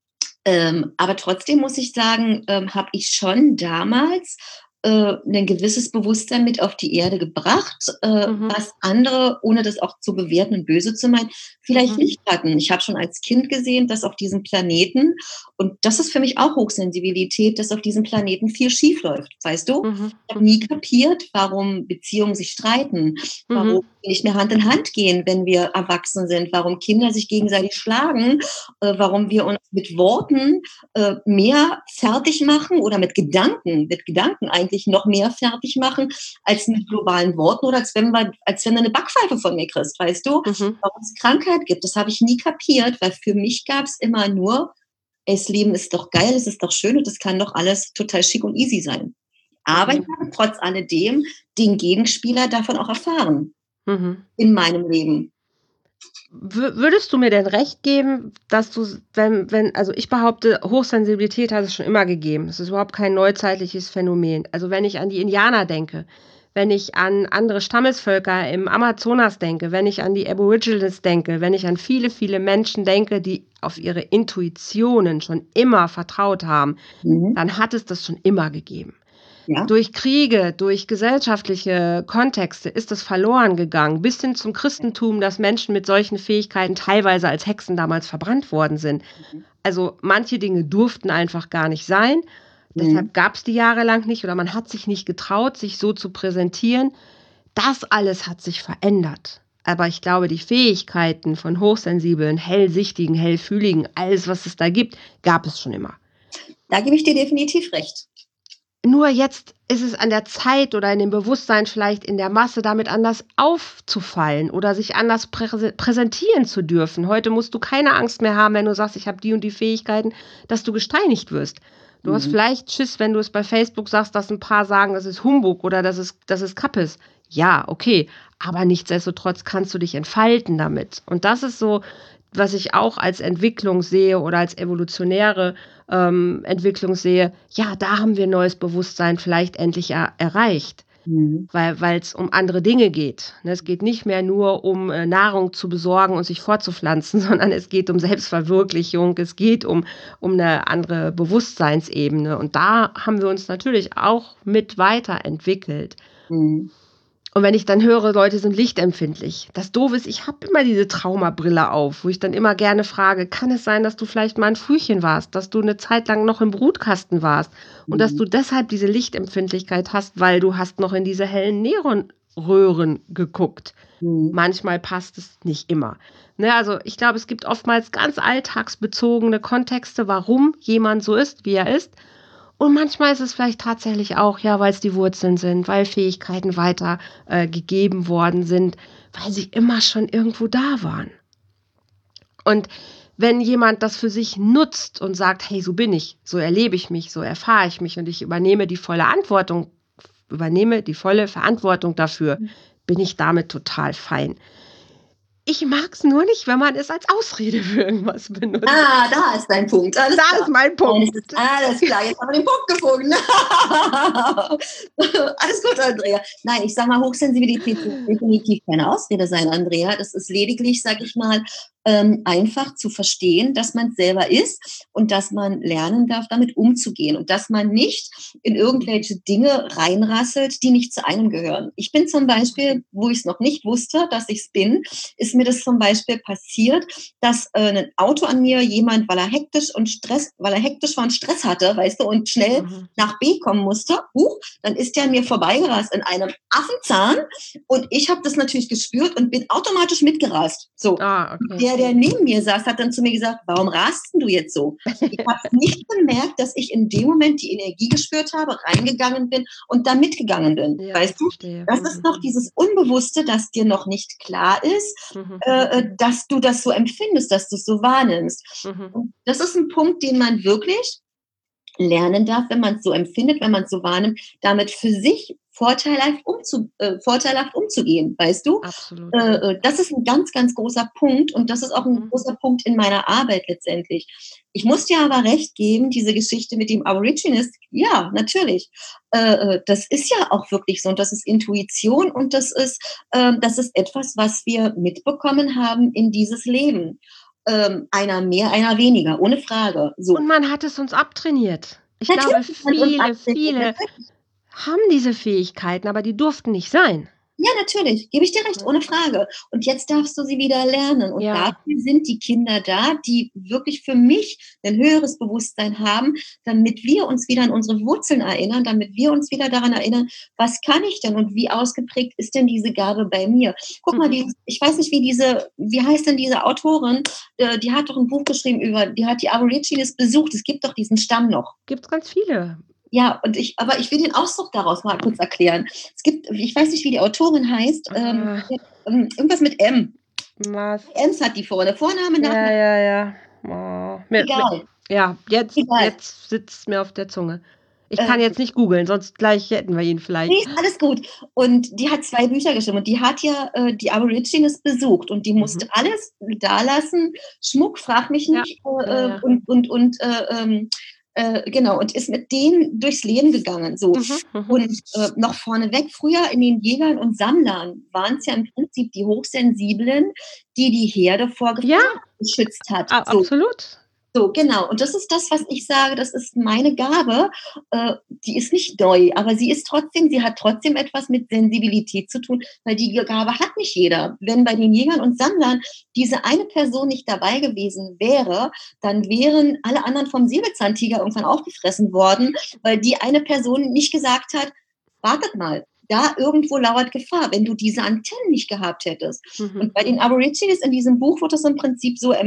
aber trotzdem muss ich sagen, habe ich schon damals 'nen gewisses Bewusstsein mit auf die Erde gebracht, Mhm. was andere, ohne das auch zu bewerten und böse zu meinen, vielleicht Mhm. nicht hatten. Ich habe schon als Kind gesehen, dass auf diesem Planeten, und das ist für mich auch Hochsensibilität, dass auf diesem Planeten viel schiefläuft, weißt du? Mhm. Ich habe nie Mhm. kapiert, warum Beziehungen sich streiten, warum Mhm. wir nicht mehr Hand in Hand gehen, wenn wir erwachsen sind, warum Kinder sich gegenseitig schlagen, warum wir uns mit Worten mehr fertig machen oder mit Gedanken eigentlich noch mehr fertig machen als mit globalen Worten oder als wenn du eine Backpfeife von mir kriegst, weißt du? Mhm. Warum es Krankheit gibt, das habe ich nie kapiert, weil für mich gab es immer nur: „Ey, das Leben ist doch geil, es ist doch schön und das kann doch alles total schick und easy sein.“ Aber ich Mhm. habe trotz alledem den Gegenspieler davon auch erfahren Mhm. in meinem Leben. Würdest du mir denn recht geben, dass du wenn also, ich behaupte, Hochsensibilität hat es schon immer gegeben. Es ist überhaupt kein neuzeitliches Phänomen. Also, wenn ich an die Indianer denke, wenn ich an andere Stammesvölker im Amazonas denke, wenn ich an die Aborigines denke, wenn ich an viele, viele Menschen denke, die auf ihre Intuitionen schon immer vertraut haben, Mhm. dann hat es das schon immer gegeben. Ja. Durch Kriege, durch gesellschaftliche Kontexte ist es verloren gegangen, bis hin zum Christentum, dass Menschen mit solchen Fähigkeiten teilweise als Hexen damals verbrannt worden sind. Mhm. Also, manche Dinge durften einfach gar nicht sein. Mhm. Deshalb gab's die jahrelang nicht oder man hat sich nicht getraut, sich so zu präsentieren. Das alles hat sich verändert. Aber ich glaube, die Fähigkeiten von Hochsensiblen, Hellsichtigen, Hellfühligen, alles, was es da gibt, gab es schon immer. Da gebe ich dir definitiv recht. Nur jetzt ist es an der Zeit oder in dem Bewusstsein vielleicht in der Masse, damit anders aufzufallen oder sich anders präsentieren zu dürfen. Heute musst du keine Angst mehr haben, wenn du sagst: „Ich habe die und die Fähigkeiten“, dass du gesteinigt wirst. Du hast Mhm. vielleicht Schiss, wenn du es bei Facebook sagst, dass 'n paar sagen, das ist Humbug oder das ist Kappes. Ja, okay, aber nichtsdestotrotz kannst du dich entfalten damit. Und das ist so, was ich auch als Entwicklung sehe oder als evolutionäre Entwicklung sehe, ja, da haben wir neues Bewusstsein vielleicht endlich erreicht. Mhm. weil es um andere Dinge geht, ne? Es geht nicht mehr nur um, Nahrung zu besorgen und sich fortzupflanzen, sondern es geht um Selbstverwirklichung, es geht um 'ne andere Bewusstseinsebene und da haben wir uns natürlich auch mit weiterentwickelt. Mhm. Und wenn ich dann höre, Leute sind lichtempfindlich. Das Doofe ist, ich habe immer diese Traumabrille auf, wo ich dann immer gerne frage: „Kann es sein, dass du vielleicht mal 'n Frühchen warst, dass du 'ne Zeit lang noch im Brutkasten warst und dass Mhm. du deshalb diese Lichtempfindlichkeit hast, weil du hast noch in diese hellen Neonröhren geguckt?“ Mhm. Manchmal passt es nicht immer. Ne, also, ich glaube, es gibt oftmals ganz alltagsbezogene Kontexte, warum jemand so ist, wie er ist. Und manchmal ist es vielleicht tatsächlich auch, ja, weil's die Wurzeln sind, weil Fähigkeiten weiter gegeben worden sind, weil sie immer schon irgendwo da waren. Und wenn jemand das für sich nutzt und sagt: „Hey, so bin ich, so erlebe ich mich, so erfahre ich mich und ich übernehme die volle Verantwortung dafür“, bin ich damit total fein. Ich mag's nur nicht, wenn man es als Ausrede für irgendwas benutzt. Ah, da ist dein Punkt, alles Da klar. ist mein Alles ist Punkt. alles klar, jetzt haben wir den Punkt gefunden. Alles gut, Andrea. Nein, ich sage mal, Hochsensibilität soll definitiv keine Ausrede sein, Andrea. Das ist lediglich, sage ich mal, einfach zu verstehen, dass man's selber ist und dass man lernen darf, damit umzugehen und dass man nicht in irgendwelche Dinge reinrasselt, die nicht zu einem gehören. Ich bin zum Beispiel, wo ich's noch nicht wusste, dass ich's bin, ist mir das zum Beispiel passiert, dass 'nen Auto an mir jemand, weil er hektisch war und Stress hatte, weißt du, und schnell Mhm. nach B kommen musste, huch, dann ist der an mir vorbeigerast in einem Affenzahn und ich habe das natürlich gespürt und bin automatisch mitgerast. So. Ah, Und okay. der neben mir saß, hat dann zu mir gesagt: „Warum rast 'n du jetzt so?“ Ich habe nicht bemerkt, dass ich in dem Moment die Energie gespürt habe, reingegangen bin und da mitgegangen bin, Ja, weißt du? verstehe. Das ist Mhm, noch mhm. dieses Unbewusste, das dir noch nicht klar ist, Mhm, mhm. dass du das so empfindest, dass du's so wahrnimmst. Mhm. Und das ist 'n Punkt, den man wirklich lernen darf, wenn man's so empfindet, wenn man's so wahrnimmt, damit für sich vorteilhaft umzugehen, weißt du? Absolut, ja. Das ist 'n ganz, ganz großer Punkt und das ist auch 'n Mhm. großer Punkt in meiner Arbeit letztendlich. Ich muss dir aber recht geben, diese Geschichte mit dem Aborigines, ja, natürlich. Das ist ja auch wirklich so und das ist Intuition und das ist etwas, was wir mitbekommen haben in dieses Leben. Einer mehr, einer weniger, ohne Frage, Und so. man hat es uns abtrainiert. Ich glaube, Natürlich hat man's uns viele natürlich. haben diese Fähigkeiten, aber die durften nicht sein. Ja, natürlich, gebe ich dir recht, Ne? ohne Frage. Und jetzt darfst du sie wieder lernen. Und Ja. dafür sind die Kinder da, die wirklich für mich 'nen höheres Bewusstsein haben, damit wir uns wieder an unsere Wurzeln erinnern, damit wir uns wieder daran erinnern: „Was kann ich denn und wie ausgeprägt ist denn diese Gabe bei mir?“ Guck mal, Mhm. ich weiß nicht, wie heißt denn diese Autorin? Die hat doch 'n Buch geschrieben die hat die Aborigines besucht. Es gibt doch diesen Stamm noch. Gibt's ganz viele. Ja, aber ich will den Ausdruck daraus mal kurz erklären. Ich weiß nicht, wie die Autorin heißt, Ah, irgendwas mit M. was? Ems hat die vorne. Vorname, Ja, Nachname, ja, ja. Oh, egal, ja, egal. jetzt sitzt's mir auf der Zunge. Ich kann Ähm, jetzt nicht googeln, sonst gleich hätten wir ihn ne, vielleicht. ist alles gut. Und die hat 2 Bücher geschrieben und die hat ja, die Aborigines besucht und die musste Mhm. alles dalassen, Schmuck, frag mich Ja. nicht, Ja, ja. genau, und ist mit denen durchs Leben gegangen, so. Mhm, mhm. Und, noch vorneweg, früher in den Jägern und Sammlern waren's ja im Prinzip die Hochsensiblen, die die Herde vor Ja, Gefahren geschützt hat, so. absolut. So, genau. Und das ist das, was ich sage, das ist meine Gabe. Die ist nicht neu, aber sie hat trotzdem etwas mit Sensibilität zu tun, weil die Gabe hat nicht jeder. Wenn bei den Jägern und Sammlern diese eine Person nicht dabei gewesen wäre, dann wären alle anderen vom Säbelzahntiger irgendwann aufgefressen worden, weil die eine Person nicht gesagt hat: „Wartet mal, da irgendwo lauert Gefahr“, wenn du diese Antennen nicht gehabt hättest. Mhm. Und bei den Aborigines in diesem Buch wird das im Prinzip so,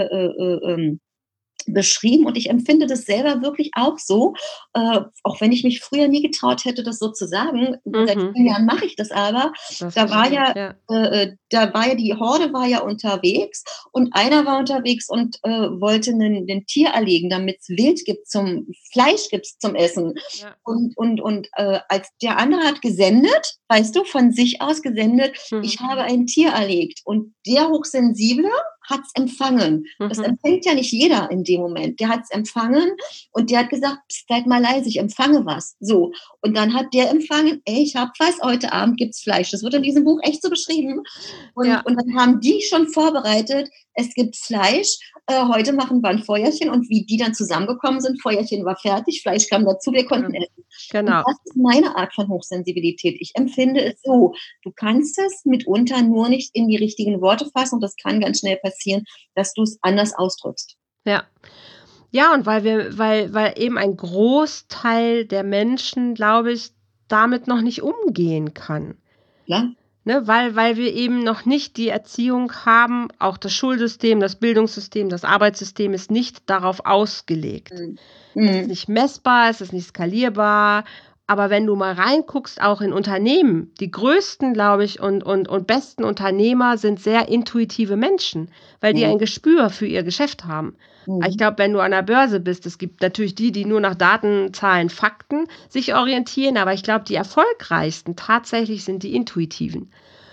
beschrieben und ich empfinde das selber wirklich auch so, auch wenn ich mich früher nie getraut hätte, das so zu sagen. Seit Mhm. vielen Jahren mache ich das aber. Das verstehe ich, ja. Die Horde war ja unterwegs und einer war unterwegs und wollte ein Tier erlegen, damit es Wild gibt Fleisch gibt's zum Essen. Ja. Als der andere hat gesendet, weißt du, von sich aus gesendet, Mhm. ich habe ein Tier erlegt. Und der Hochsensible hat's empfangen. Das Mhm. empfängt ja nicht jeder in dem Moment. Der hat's empfangen und der hat gesagt: „Psst, seid mal leise, ich empfange was." So. Und dann hat der empfangen: „Ey, ich habe was, heute Abend gibt's Fleisch." Das wird in diesem Buch echt so beschrieben. Ja, Und dann haben die schon vorbereitet, es gibt Fleisch, heute machen wir 'n Feuerchen und wie die dann zusammengekommen sind, Feuerchen war fertig, Fleisch kam dazu, wir konnten gen essen. Und genau. das ist meine Art von Hochsensibilität. Ich empfinde es so, du kannst es mitunter nur nicht in die richtigen Worte fassen und das kann ganz schnell passieren, dass du's anders ausdrückst. Ja. Ja, und weil eben ein Großteil der Menschen, glaube ich, damit noch nicht umgehen kann, Klar? ne? Weil wir eben noch nicht die Erziehung haben, auch das Schulsystem, das Bildungssystem, das Arbeitssystem ist nicht darauf ausgelegt. Mhm. Es ist Mhm. nicht messbar, es ist nicht skalierbar, aber wenn du mal reinguckst, auch in Unternehmen, die größten, glaube ich, und besten Unternehmer sind sehr intuitive Menschen, weil die Mhm. ein Gespür für ihr Geschäft haben. Ich Mhm. glaube, wenn du an der Börse bist, es gibt natürlich die, die nur nach Daten, Zahlen, Fakten sich orientieren, aber ich glaube, die erfolgreichsten tatsächlich sind die Intuitiven.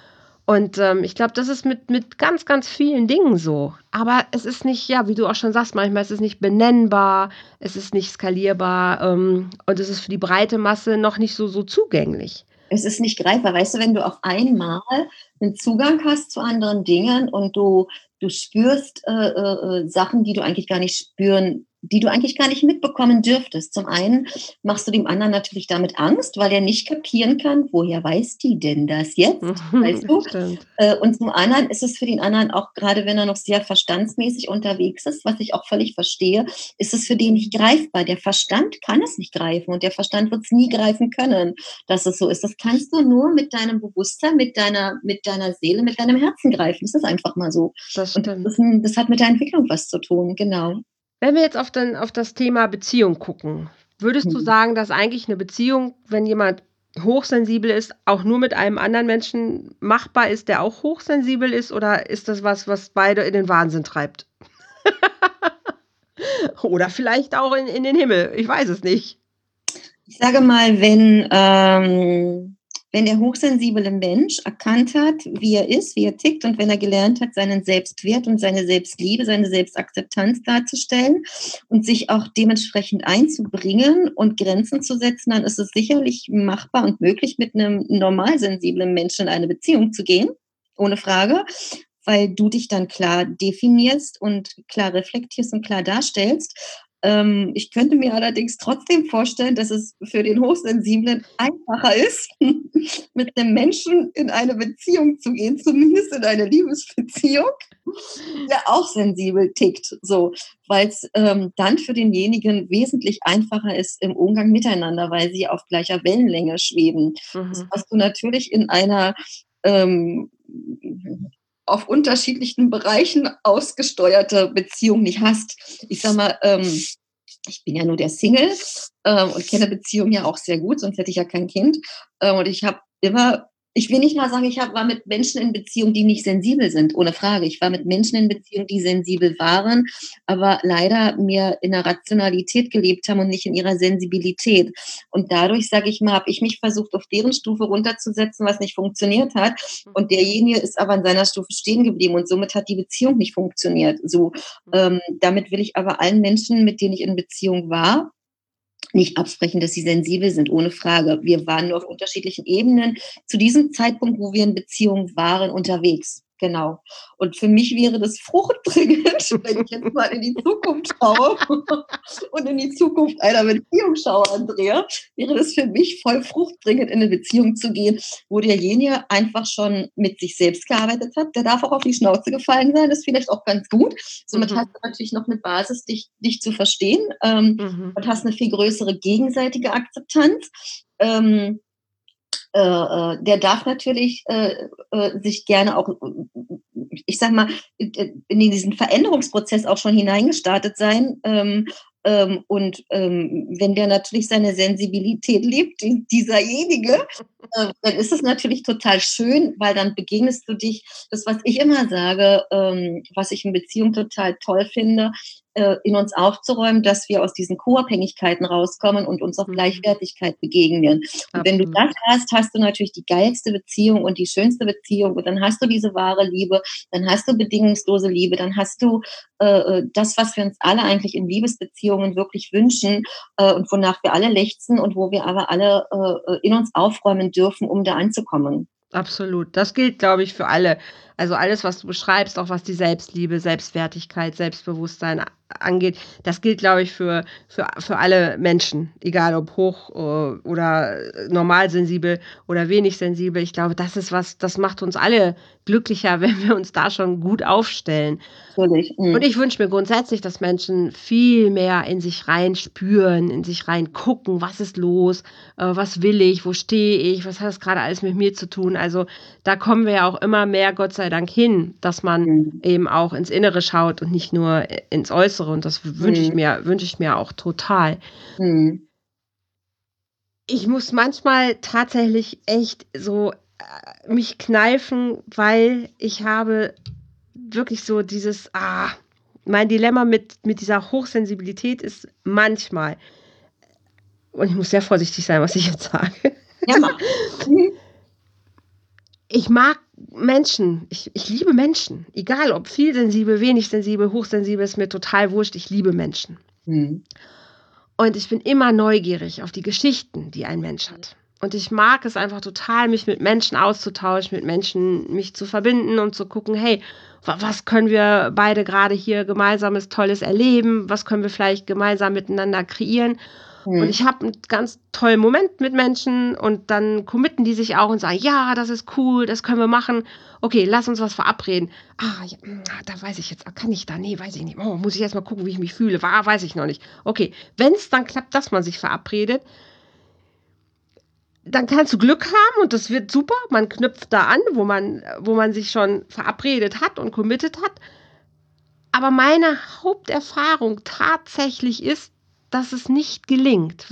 Und, ich glaube, das ist mit ganz, ganz vielen Dingen so. Aber es ist nicht, ja, wie du auch schon sagst, manchmal ist es nicht benennbar, es ist nicht skalierbar, und es ist für die breite Masse noch nicht so zugänglich. Es ist nicht greifbar. Weißt du, wenn du auf einmal 'nen Zugang hast zu anderen Dingen und du spürst, Sachen, die du eigentlich gar nicht spüren, die du eigentlich gar nicht mitbekommen dürftest. Zum einen machst du dem anderen natürlich damit Angst, weil er nicht kapieren kann: „Woher weiß die denn das jetzt?" Weißt Das du? stimmt. Und zum anderen ist es für den anderen auch grade wenn er noch sehr verstandsmäßig unterwegs ist, was ich auch völlig verstehe, ist es für den nicht greifbar. Der Verstand kann es nicht greifen und der Verstand wird's nie greifen können, dass es so ist. Das kannst du nur mit deinem Bewusstsein, mit deiner Seele, mit deinem Herzen greifen. Das ist einfach mal so. Das Und stimmt. das hat mit der Entwicklung was zu tun, genau. Wenn wir jetzt auf das Thema Beziehung gucken, würdest du Mhm. sagen, dass eigentlich 'ne Beziehung, wenn jemand hochsensibel ist, auch nur mit einem anderen Menschen machbar ist, der auch hochsensibel ist, oder ist das was, was beide in den Wahnsinn treibt? Oder vielleicht auch in den Himmel, ich weiß es nicht. Ich sage mal, wenn der hochsensible Mensch erkannt hat, wie er ist, wie er tickt und wenn er gelernt hat, seinen Selbstwert und seine Selbstliebe, seine Selbstakzeptanz darzustellen und sich auch dementsprechend einzubringen und Grenzen zu setzen, dann ist es sicherlich machbar und möglich, mit einem normalsensiblen Menschen in eine Beziehung zu gehen, ohne Frage, weil du dich dann klar definierst und klar reflektierst und klar darstellst. Ich könnte mir allerdings trotzdem vorstellen, dass es für den Hochsensiblen einfacher ist, mit 'nem Menschen in eine Beziehung zu gehen, zumindest in eine Liebesbeziehung, der auch sensibel tickt, so, weil's, dann für denjenigen wesentlich einfacher ist im Umgang miteinander, weil sie auf gleicher Wellenlänge schweben. Das Mhm. hast du natürlich in einer, ähm, auf unterschiedlichen Bereichen ausgesteuerte Beziehung nicht hast. Ich sage mal, ich bin ja nur der Single, und kenne Beziehungen ja auch sehr gut, sonst hätte ich ja kein Kind. Und ich will nicht mal sagen, war mit Menschen in Beziehung, die nicht sensibel sind, ohne Frage. Ich war mit Menschen in Beziehung, die sensibel waren, aber leider mehr in der Rationalität gelebt haben und nicht in ihrer Sensibilität. Und dadurch, sage ich mal, habe ich mich versucht, auf deren Stufe runterzusetzen, was nicht funktioniert hat. Und Mhm. derjenige ist aber an seiner Stufe stehen geblieben und somit hat die Beziehung nicht funktioniert. So, Mhm. damit will ich aber allen Menschen, mit denen ich in Beziehung war, nicht absprechen, dass sie sensibel sind, ohne Frage. Wir waren nur auf unterschiedlichen Ebenen zu diesem Zeitpunkt, wo wir in Beziehung waren, unterwegs. Genau. Und für mich wäre das fruchtbringend, wenn ich jetzt mal in die Zukunft schaue und in die Zukunft einer Beziehung schaue, Andrea, wäre das für mich voll fruchtbringend, in eine Beziehung zu gehen, wo derjenige einfach schon mit sich selbst gearbeitet hat. Der darf auch auf die Schnauze gefallen sein, ist vielleicht auch ganz gut. Somit hast Mhm. du natürlich noch eine Basis, dich zu verstehen. Mhm. Und hast eine viel größere gegenseitige Akzeptanz. Ähm, der darf natürlich sich gerne auch, ich sage mal, in diesen Veränderungsprozess auch schon hineingestartet sein. Wenn der natürlich seine Sensibilität liebt, dieserjenige, dann ist es natürlich total schön, weil dann begegnest du dich, das, was ich immer sage, was ich in Beziehung total toll finde, in uns aufzuräumen, dass wir aus diesen Co-Abhängigkeiten rauskommen und uns auf Mhm. Gleichwertigkeit begegnen. Und wenn du Absolut. das hast, hast du natürlich die geilste Beziehung und die schönste Beziehung und dann hast du diese wahre Liebe, dann hast du bedingungslose Liebe, dann hast du das, was wir uns alle eigentlich in Liebesbeziehungen wirklich wünschen und wonach wir alle lechzen und wo wir aber alle in uns aufräumen dürfen, um da anzukommen. Absolut. Das gilt, glaube ich, für alle. Also alles, was du beschreibst, auch was die Selbstliebe, Selbstwertigkeit, Selbstbewusstsein angeht, das gilt, glaube ich, für alle Menschen, egal ob hoch oder normal sensibel oder wenig sensibel. Ich glaube, das ist was, das macht uns alle glücklicher, wenn wir uns da schon gut aufstellen. Natürlich. Und ich wünsche mir grundsätzlich, dass Menschen viel mehr in sich rein spüren, in sich rein gucken, was ist los, was will ich, wo stehe ich, was hat das gerade alles mit mir zu tun. Also da kommen wir ja auch immer mehr, Gott sei Dank, hin, dass man Mhm. eben auch ins Innere schaut und nicht nur ins Äußere. Und das Mhm. wünsche ich mir auch total. Mhm. Ich muss manchmal tatsächlich echt so mich kneifen, weil ich habe wirklich so mein Dilemma mit dieser Hochsensibilität ist manchmal, und ich muss sehr vorsichtig sein, was ich jetzt sage. Ja, mach. Mhm. Ich mag Menschen, ich liebe Menschen, egal ob viel sensibel, wenig sensibel, hochsensibel, ist mir total wurscht, ich liebe Menschen. Mhm. Und ich bin immer neugierig auf die Geschichten, die ein Mensch hat. Und ich mag es einfach total, mich mit Menschen auszutauschen, mit Menschen mich zu verbinden und zu gucken, hey, was können wir beide gerade hier gemeinsames Tolles erleben? Was können wir vielleicht gemeinsam miteinander kreieren? Und Mhm. ich habe einen ganz tollen Moment mit Menschen und dann committen die sich auch und sagen, ja, das ist cool, das können wir machen. Okay, lass uns was verabreden. Ja, da weiß ich jetzt, kann ich da? Nee, weiß ich nicht. Oh, muss ich erst mal gucken, wie ich mich fühle. Weiß ich noch nicht. Okay, wenn es dann klappt, dass man sich verabredet, dann kannst du Glück haben und das wird super. Man knüpft da an, wo man sich schon verabredet hat und committed hat. Aber meine Haupterfahrung tatsächlich ist, dass es nicht gelingt,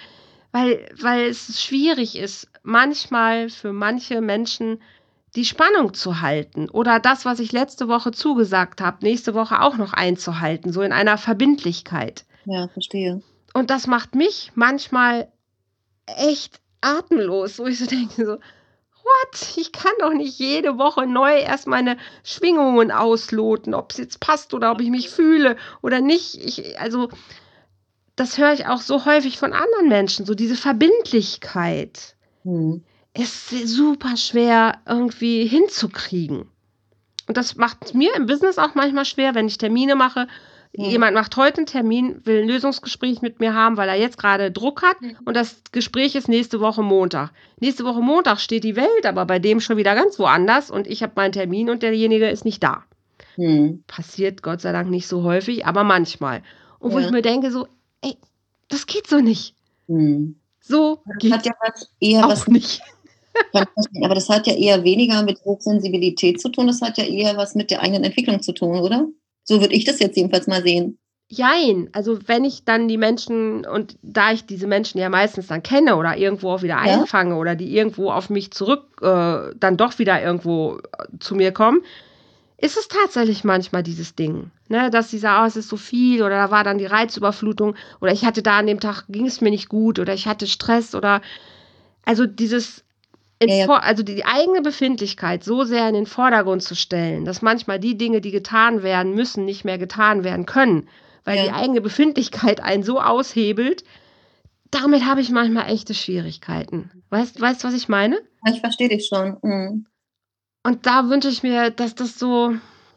weil es schwierig ist, manchmal für manche Menschen die Spannung zu halten oder das, was ich letzte Woche zugesagt habe, nächste Woche auch noch einzuhalten, so in einer Verbindlichkeit. Ja, verstehe. Und das macht mich manchmal echt atemlos, wo ich so denke, so, what? Ich kann doch nicht jede Woche neu erst meine Schwingungen ausloten, ob es jetzt passt oder ob ich mich fühle oder nicht. Also, das höre ich auch so häufig von anderen Menschen, so diese Verbindlichkeit Mhm. ist super schwer irgendwie hinzukriegen. Und das macht mir im Business auch manchmal schwer, wenn ich Termine mache. Mhm. Jemand macht heute einen Termin, will ein Lösungsgespräch mit mir haben, weil er jetzt gerade Druck hat und das Gespräch ist nächste Woche Montag. Nächste Woche Montag steht die Welt, aber bei dem schon wieder ganz woanders und ich habe meinen Termin und derjenige ist nicht da. Mhm. Passiert Gott sei Dank nicht so häufig, aber manchmal. Und wo ich Ja. mir denke so, ey, das geht so nicht. Mhm. So Das hat geht's ja eher auch was nicht. kann ich verstehen, aber das hat ja eher weniger mit Hochsensibilität zu tun, das hat ja eher was mit der eigenen Entwicklung zu tun, oder? So würde ich das jetzt jedenfalls mal sehen. Jein, also wenn ich dann die Menschen und da ich diese Menschen ja meistens dann kenne oder irgendwo auch wieder Ja? einfange oder die irgendwo auf mich zurück dann doch wieder irgendwo zu mir kommen, ist es tatsächlich manchmal dieses Ding, ne, dass sie sagen, oh, es ist so viel oder da war dann die Reizüberflutung oder ich hatte da an dem Tag, ging es mir nicht gut oder ich hatte Stress oder also dieses Ja, ja. also die eigene Befindlichkeit so sehr in den Vordergrund zu stellen, dass manchmal die Dinge, die getan werden müssen, nicht mehr getan werden können, weil die Ja. eigene Befindlichkeit einen so aushebelt, damit habe ich manchmal echte Schwierigkeiten. Weißt, was ich meine? Ja, ich verstehe dich schon. Mhm. Und da wünsche ich mir, dass das so,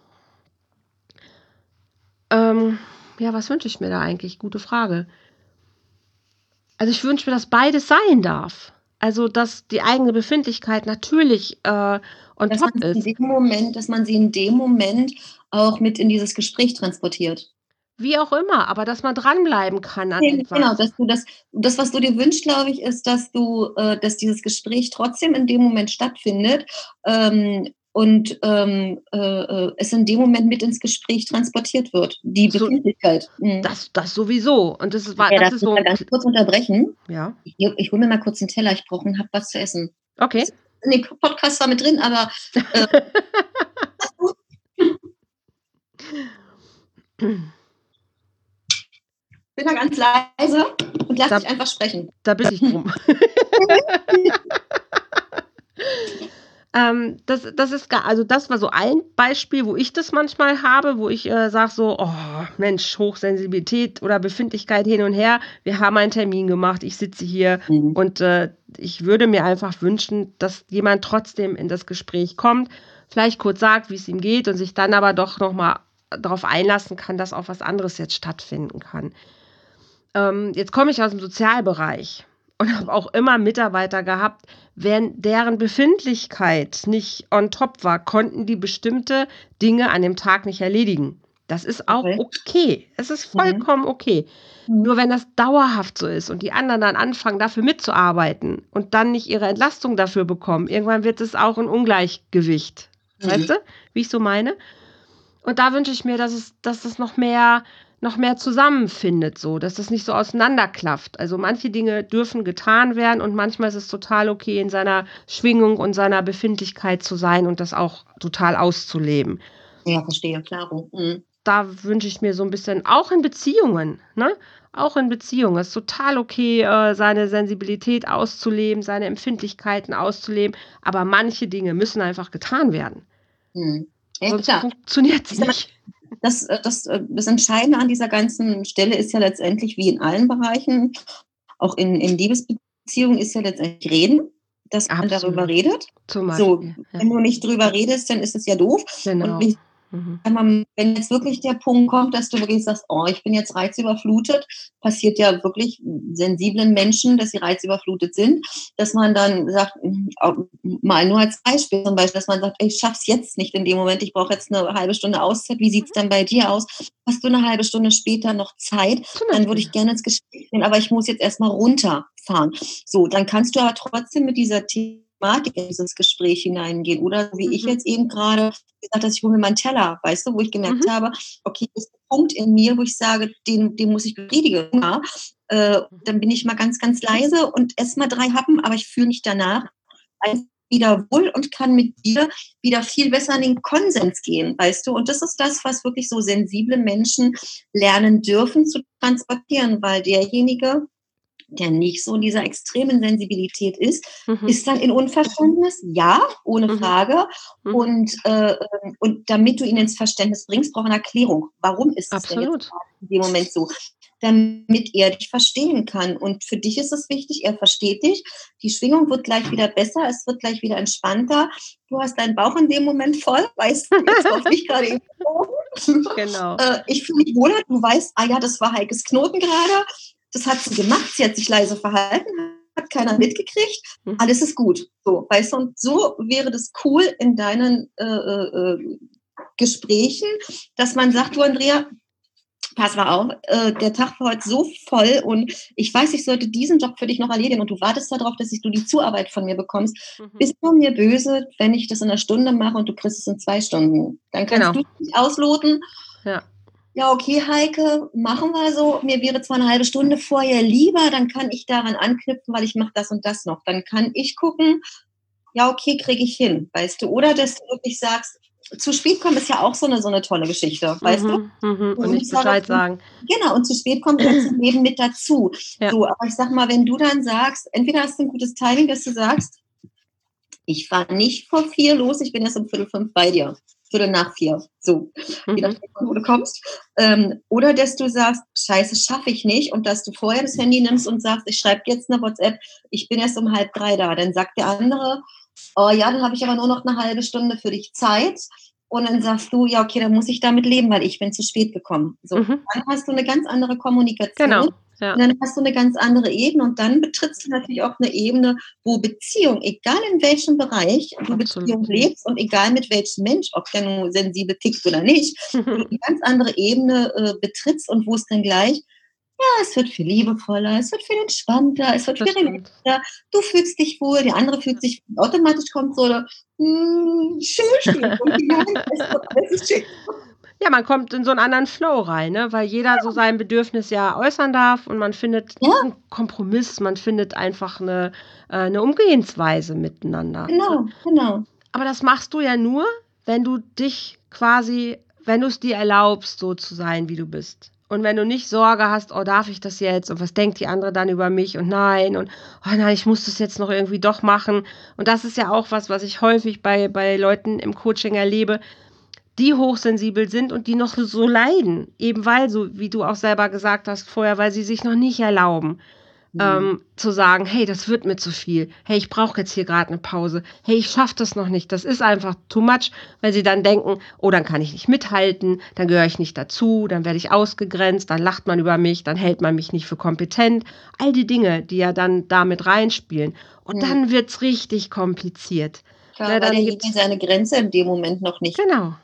ähm, ja, was wünsche ich mir da eigentlich? Gute Frage. Also ich wünsche mir, dass beides sein darf. Also, dass die eigene Befindlichkeit natürlich on Dass man top sie in ist. dem Moment dass man sie in dem Moment auch mit in dieses Gespräch transportiert. Wie auch immer, aber dass man dranbleiben kann an Genau, etwas. dass du das, was du dir wünschst, glaube ich, ist, dass dieses Gespräch trotzdem in dem Moment stattfindet, es in dem Moment mit ins Gespräch transportiert wird, die So, Befindlichkeit. Mhm. das sowieso. Und Ja, das darf ist ich so mal ein, ganz kurz unterbrechen? ja, Ich hole mir mal kurz 'n Teller, ich brauche und habe was zu essen. okay. Ist in dem Podcast zwar mit drin, aber, äh, bin da ganz leise und lass dich Da einfach sprechen. da bitte ich drum. Das ist also das war so ein Beispiel, wo ich das manchmal habe, wo ich, sage so: „Oh, Mensch, Hochsensibilität oder Befindlichkeit hin und her. Wir haben einen Termin gemacht. Ich sitze hier Mhm. und, ich würde mir einfach wünschen, dass jemand trotzdem in das Gespräch kommt, vielleicht kurz sagt, wie es ihm geht und sich dann aber doch noch mal darauf einlassen kann, dass auch was anderes jetzt stattfinden kann.“ Jetzt komme ich aus dem Sozialbereich und habe auch immer Mitarbeiter gehabt, wenn deren Befindlichkeit nicht on top war, konnten die bestimmte Dinge an dem Tag nicht erledigen. Das ist auch Okay. okay. Es ist Mhm. vollkommen okay. Nur Mhm. wenn das dauerhaft so ist und die anderen dann anfangen, dafür mitzuarbeiten und dann nicht ihre Entlastung dafür bekommen, irgendwann wird es auch 'n Ungleichgewicht. Weißt du, Mhm. wie ich so meine? Und da wünsche ich mir, dass es noch mehr zusammenfindet so, dass das nicht so auseinanderklafft. Also, manche Dinge dürfen getan werden und manchmal ist es total okay, in seiner Schwingung und seiner Befindlichkeit zu sein und das auch total auszuleben. Ja, verstehe, klaro. Mhm. Da wünsche ich mir so 'n bisschen auch in Beziehungen, ne? Auch in Beziehungen. Es ist total okay, seine Sensibilität auszuleben, seine Empfindlichkeiten auszuleben, aber manche Dinge müssen einfach getan werden, Mhm. Ja, sonst klar. funktioniert's Ich sage mal, nicht. das Entscheidende an dieser ganzen Stelle ist ja letztendlich wie in allen Bereichen, auch in Liebesbeziehungen ist ja letztendlich reden, dass man darüber Absolut. redet. Zum So, Beispiel, ja. wenn du nicht drüber redest, dann ist es ja doof. Und Genau. ich Mhm. sage mal, wenn jetzt wirklich der Punkt kommt, dass du wirklich sagst: „Oh, ich bin jetzt reizüberflutet“, passiert ja wirklich sensiblen Menschen, dass sie reizüberflutet sind, dass man dann sagt, mal nur als Beispiel zum Beispiel, dass man sagt: „Ich schaffe es jetzt nicht in dem Moment, ich brauche jetzt 'ne halbe Stunde Auszeit. Wie sieht's Mhm. denn bei dir aus? Hast du 'ne halbe Stunde später noch Zeit? Zum Dann würde Beispiel. ich gerne ins Gespräch gehen, aber ich muss jetzt erst mal runterfahren.“ So, dann kannst du aber trotzdem mit dieser Thematik in dieses Gespräch hineingehen. Oder so wie ich Mhm. jetzt eben grade gesagt hast, ich hole mir meinen Teller, weißt du, wo ich gemerkt Mhm. habe, okay, das ist 'n Punkt in mir, wo ich sage, den muss ich befriedigen. Ja, Mhm. dann bin ich mal ganz, ganz leise und esse mal 3 Happen, aber ich fühle mich danach einfach wieder wohl und kann mit dir wieder viel besser in den Konsens gehen, weißt du? Und das ist das, was wirklich so sensible Menschen lernen dürfen zu transportieren, weil derjenige, der nicht so in dieser extremen Sensibilität Mhm. ist dann in Unverständnis, ja, ohne Mhm. Frage. Mhm. Und damit du ihn ins Verständnis bringst, braucht er 'ne Erklärung. Warum ist es denn jetzt Absolut. grade in dem Moment so? Damit er dich verstehen kann. Und für dich ist es wichtig, er versteht dich. Die Schwingung wird gleich wieder besser, es wird gleich wieder entspannter. Du hast deinen Bauch in dem Moment voll, weißt du, jetzt auf mich grade eben bezogen. Genau. Ich fühle mich wohler, du weißt: „Ah ja, das war Heikes Knoten grade. Das hat sie gemacht, sie hat sich leise verhalten, hat keiner mitgekriegt, Mhm. alles ist gut.“ So, weißt du? Und so wäre das cool in deinen, Gesprächen, dass man sagt: „Du Andrea, pass mal auf, der Tag war heute so voll und ich weiß, ich sollte diesen Job für dich noch erledigen und du wartest da drauf, dass du die Zuarbeit von mir bekommst. Mhm. Bist du mir böse, wenn ich das in 'ner Stunde mache und du kriegst es in 2 Stunden? Dann kannst Genau. du für dich ausloten: Ja. „Ja, okay, Heike, machen wir so. Mir wäre zwar 'ne halbe Stunde vorher lieber, dann kann ich daran anknüpfen, weil ich mache das und das noch.“ Dann kann ich gucken, ja, okay, kriege ich hin, weißt du? Oder dass du wirklich sagst, zu spät kommen ist ja auch so 'ne tolle Geschichte, weißt du? Mhm. Mhm. Und Und nicht ich sage, Bescheid sagen. genau, und zu spät kommen gehört zum Leben mit dazu. Ja. So, aber ich sage mal, wenn du dann sagst, entweder hast du 'n gutes Timing, dass du sagst: „Ich fahre nicht vor 4 los, ich bin erst um 4:45 bei dir, 4:45“, so, je Mhm. nachdem, von wo du kommst. Oder dass du sagst: „Scheiße, schaffe ich nicht“ und dass du vorher das Handy nimmst und sagst: „Ich schreibe dir jetzt 'ne WhatsApp, ich bin erst um 2:30 da.“ Dann sagt der andere: „Oh ja, dann habe ich aber nur noch 'ne halbe Stunde für dich Zeit.“ Und dann sagst du: „Ja, okay, dann muss ich damit leben, weil ich bin zu spät gekommen.“ So, Mhm. dann hast du 'ne ganz andere Kommunikation Genau. und Ja. dann hast du 'ne ganz andere Ebene und dann betrittst du natürlich auch 'ne Ebene, wo Beziehung, egal in welchem Bereich du Beziehung Absolut, ja. lebst und egal mit welchem Mensch, ob der nun sensibel tickt oder nicht, wo du 'ne ganz andere Ebene, betrittst und wo es dann gleich ja, es wird viel liebevoller, es wird viel entspannter, es wird Das viel stimmt. relaxter. Du fühlst dich wohl, der andere fühlt sich automatisch kommt so, schön und alles ist schick. Ja, man kommt in so 'n anderen Flow rein, ne, weil jeder so sein Bedürfnis ja äußern darf und man findet Ja, 'n Kompromiss, man findet einfach 'ne Umgehensweise miteinander, ne? genau, genau. Aber das machst du ja nur, wenn du dich quasi wenn du's dir erlaubst, so zu sein, wie du bist. Und wenn du nicht Sorge hast: „Oh, darf ich das jetzt? Und was denkt die andere dann über mich? Und nein und oh nein, ich muss das jetzt noch irgendwie doch machen.“ Und das ist ja auch was, was ich häufig bei Leuten im Coaching erlebe, die hochsensibel sind und die noch so leiden, eben weil so, wie du auch selber gesagt hast vorher, weil sie sich noch nicht erlauben, Mhm. zu sagen: „Hey, das wird mir zu viel. Hey, ich brauche jetzt hier grad 'ne Pause. Hey, ich schaffe das noch nicht. Das ist einfach too much“, weil sie dann denken: „Oh, dann kann ich nicht mithalten, dann gehöre ich nicht dazu, dann werde ich ausgegrenzt, dann lacht man über mich, dann hält man mich nicht für kompetent.“ All die Dinge, die ja dann da mit reinspielen. Und Mhm. dann wird's richtig kompliziert. Klar, Ne, weil dann derjenige gibt's seine Grenze in dem Moment genau.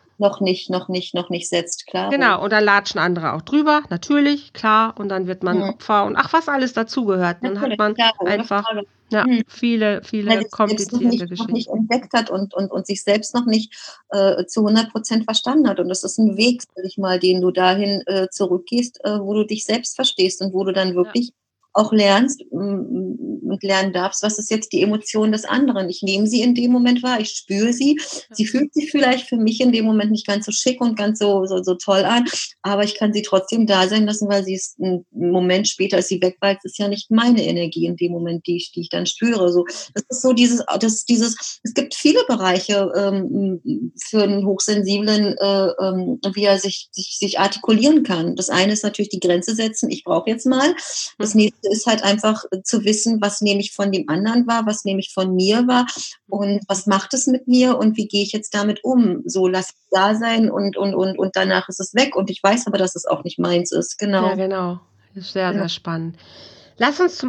noch nicht setzt, klaro. Genau, und dann latschen andere auch drüber, natürlich, klar, und dann wird man Mhm. Opfer und ach, was alles dazugehört. Dann hat Natürlich, man klaro, ohne einfach, Frage. ja, Mhm. viele, Weil viele er sich selbst komplizierte noch nicht Geschichten. entdeckt hat und sich selbst noch nicht, zu 100% verstanden hat. Und das ist 'n Weg, sage ich mal, den du dahin, zurückgehst, wo du dich selbst verstehst und wo du dann Ja, wirklich auch lernst, und lernen darfst, was ist jetzt die Emotion des anderen? Ich nehme sie in dem Moment wahr, ich spüre sie. ja, Sie fühlt sich vielleicht für mich in dem Moment nicht ganz so schick und ganz so toll an, aber ich kann sie trotzdem da sein lassen, weil sie ist 'n Moment später ist sie weg, weil es ist ja nicht meine Energie in dem Moment, die ich dann spüre, so. Das ist so dieses es gibt viele Bereiche, für 'n Hochsensiblen, wie er sich artikulieren kann. Das eine ist natürlich die Grenze setzen: „Ich brauche jetzt mal.“ Das mhm, nächste ist halt einfach, zu wissen, was nehme ich von dem anderen wahr, was nehme ich von mir wahr mhm. und was macht es mit mir und wie gehe ich jetzt damit um? So, lasse ich da sein und danach ist es weg und ich weiß aber, dass es auch nicht meins ist. Ja, Genau. genau. Ist sehr, Genau. sehr spannend. Lass uns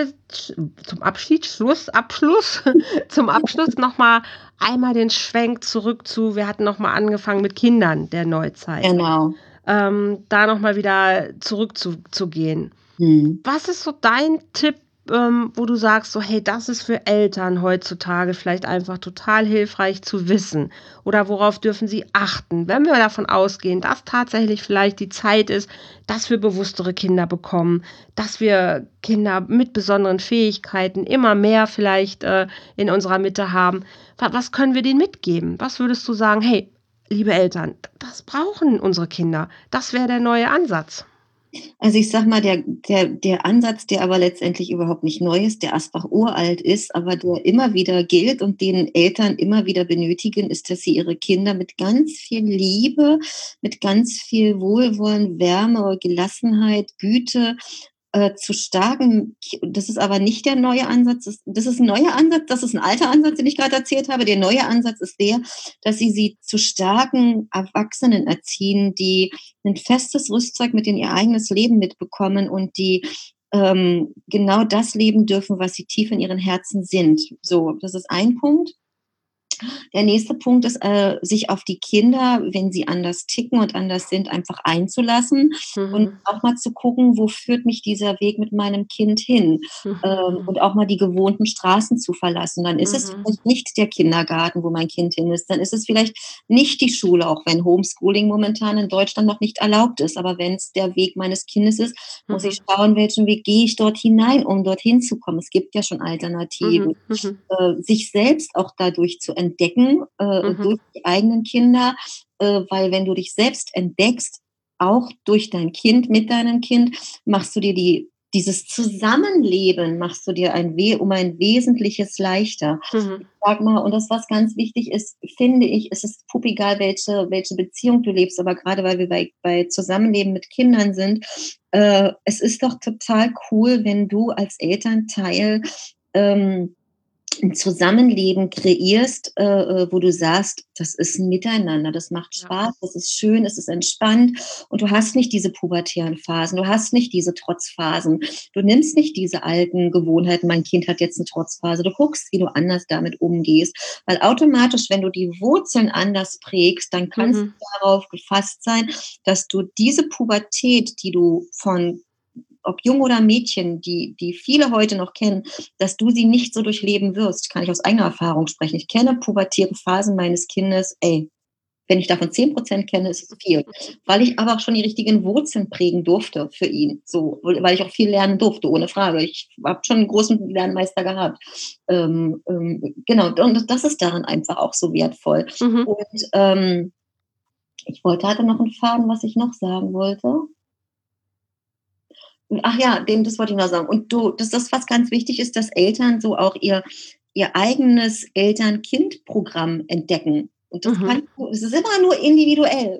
zum Abschied Abschluss zum Abschluss noch mal einmal den Schwenk zurück zu wir hatten noch mal angefangen mit Kindern der Neuzeit. Genau. Da noch mal wieder zurück zu gehen. Mhm. Was ist so dein Tipp, wo du sagst so: „Hey, das ist für Eltern heutzutage vielleicht einfach total hilfreich zu wissen“? Oder worauf dürfen sie achten, wenn wir davon ausgehen, dass tatsächlich vielleicht die Zeit ist, dass wir bewusstere Kinder bekommen, dass wir Kinder mit besonderen Fähigkeiten immer mehr vielleicht, in unserer Mitte haben. Was können wir denen mitgeben? Was würdest du sagen: „Hey, liebe Eltern, das brauchen unsere Kinder. Das wäre der neue Ansatz?“ Also, ich sage mal, der Ansatz, der aber letztendlich überhaupt nicht neu ist, der Asbach uralt ist, aber der immer wieder gilt und den Eltern immer wieder benötigen, ist, dass sie ihre Kinder mit ganz viel Liebe, mit ganz viel Wohlwollen, Wärme, Gelassenheit, Güte zu starken das ist aber nicht der neue Ansatz. Das ist 'n neuer Ansatz, das ist 'n alter Ansatz, den ich grad erzählt habe. Der neue Ansatz ist der, dass sie zu starken Erwachsenen erziehen, die 'nen festes Rüstzeug mit in ihr eigenes Leben mitbekommen und die, genau das leben dürfen, was sie tief in ihren Herzen sind. So, das ist ein Punkt. Der nächste Punkt ist, sich auf die Kinder, wenn sie anders ticken und anders sind, einfach einzulassen und Mhm. auch mal zu gucken, wo führt mich dieser Weg mit meinem Kind hin? Mhm. Und auch mal die gewohnten Straßen zu verlassen. Dann ist es Mhm. vielleicht nicht der Kindergarten, wo mein Kind hin ist. Dann ist es vielleicht nicht die Schule, auch wenn Homeschooling momentan in Deutschland noch nicht erlaubt ist. Aber wenn es der Weg meines Kindes ist, muss ich Mhm. schauen, welchen Weg gehe ich dort hinein, um dorthin zu kommen. Es gibt ja schon Mhm. Alternativen. Mhm. Sich selbst auch dadurch zu entdecken, Mhm. durch die eigenen Kinder, weil wenn du dich selbst entdeckst, auch durch dein Kind, mit deinem Kind, machst du dir dieses Zusammenleben machst du dir um ein Wesentliches leichter. Mhm. Ich sage mal, und das, was ganz wichtig ist, finde ich, es ist pupp-egal, welche Beziehung du lebst, aber gerade weil wir bei Zusammenleben mit Kindern sind, es ist doch total cool, wenn du als Elternteil, ähm 'n Zusammenleben kreierst, wo du sagst: „Das ist 'n Miteinander, das macht Ja. Spaß, das ist schön, es ist entspannt“ und du hast nicht diese pubertären Phasen, du hast nicht diese Trotzphasen. Du nimmst nicht diese alten Gewohnheiten: „Mein Kind hat jetzt 'ne Trotzphase.“ Du guckst, wie du anders damit umgehst, weil automatisch, wenn du die Wurzeln anders prägst, dann kannst du Mhm. darauf gefasst sein, dass du diese Pubertät, die du von ob Jung oder Mädchen, die viele heute noch kennen, dass du sie nicht so durchleben wirst, kann ich aus eigener Erfahrung sprechen. Ich kenne pubertäre Phasen meines Kindes, ey, wenn ich davon 10% kenne, ist es viel. Weil ich aber auch schon die richtigen Wurzeln prägen durfte für ihn, so, weil ich auch viel lernen durfte, ohne Frage. Ich habe schon 'n großen Lernmeister gehabt. Genau, und das ist daran einfach auch so wertvoll. Mhm. Und, ich hatte noch 'n Faden, was ich noch sagen wollte. ach ja, das wollte ich noch sagen. Und das, was ganz wichtig ist, dass Eltern so auch ihr eigenes Eltern-Kind-Programm entdecken. Und Mhm. es ist immer nur individuell.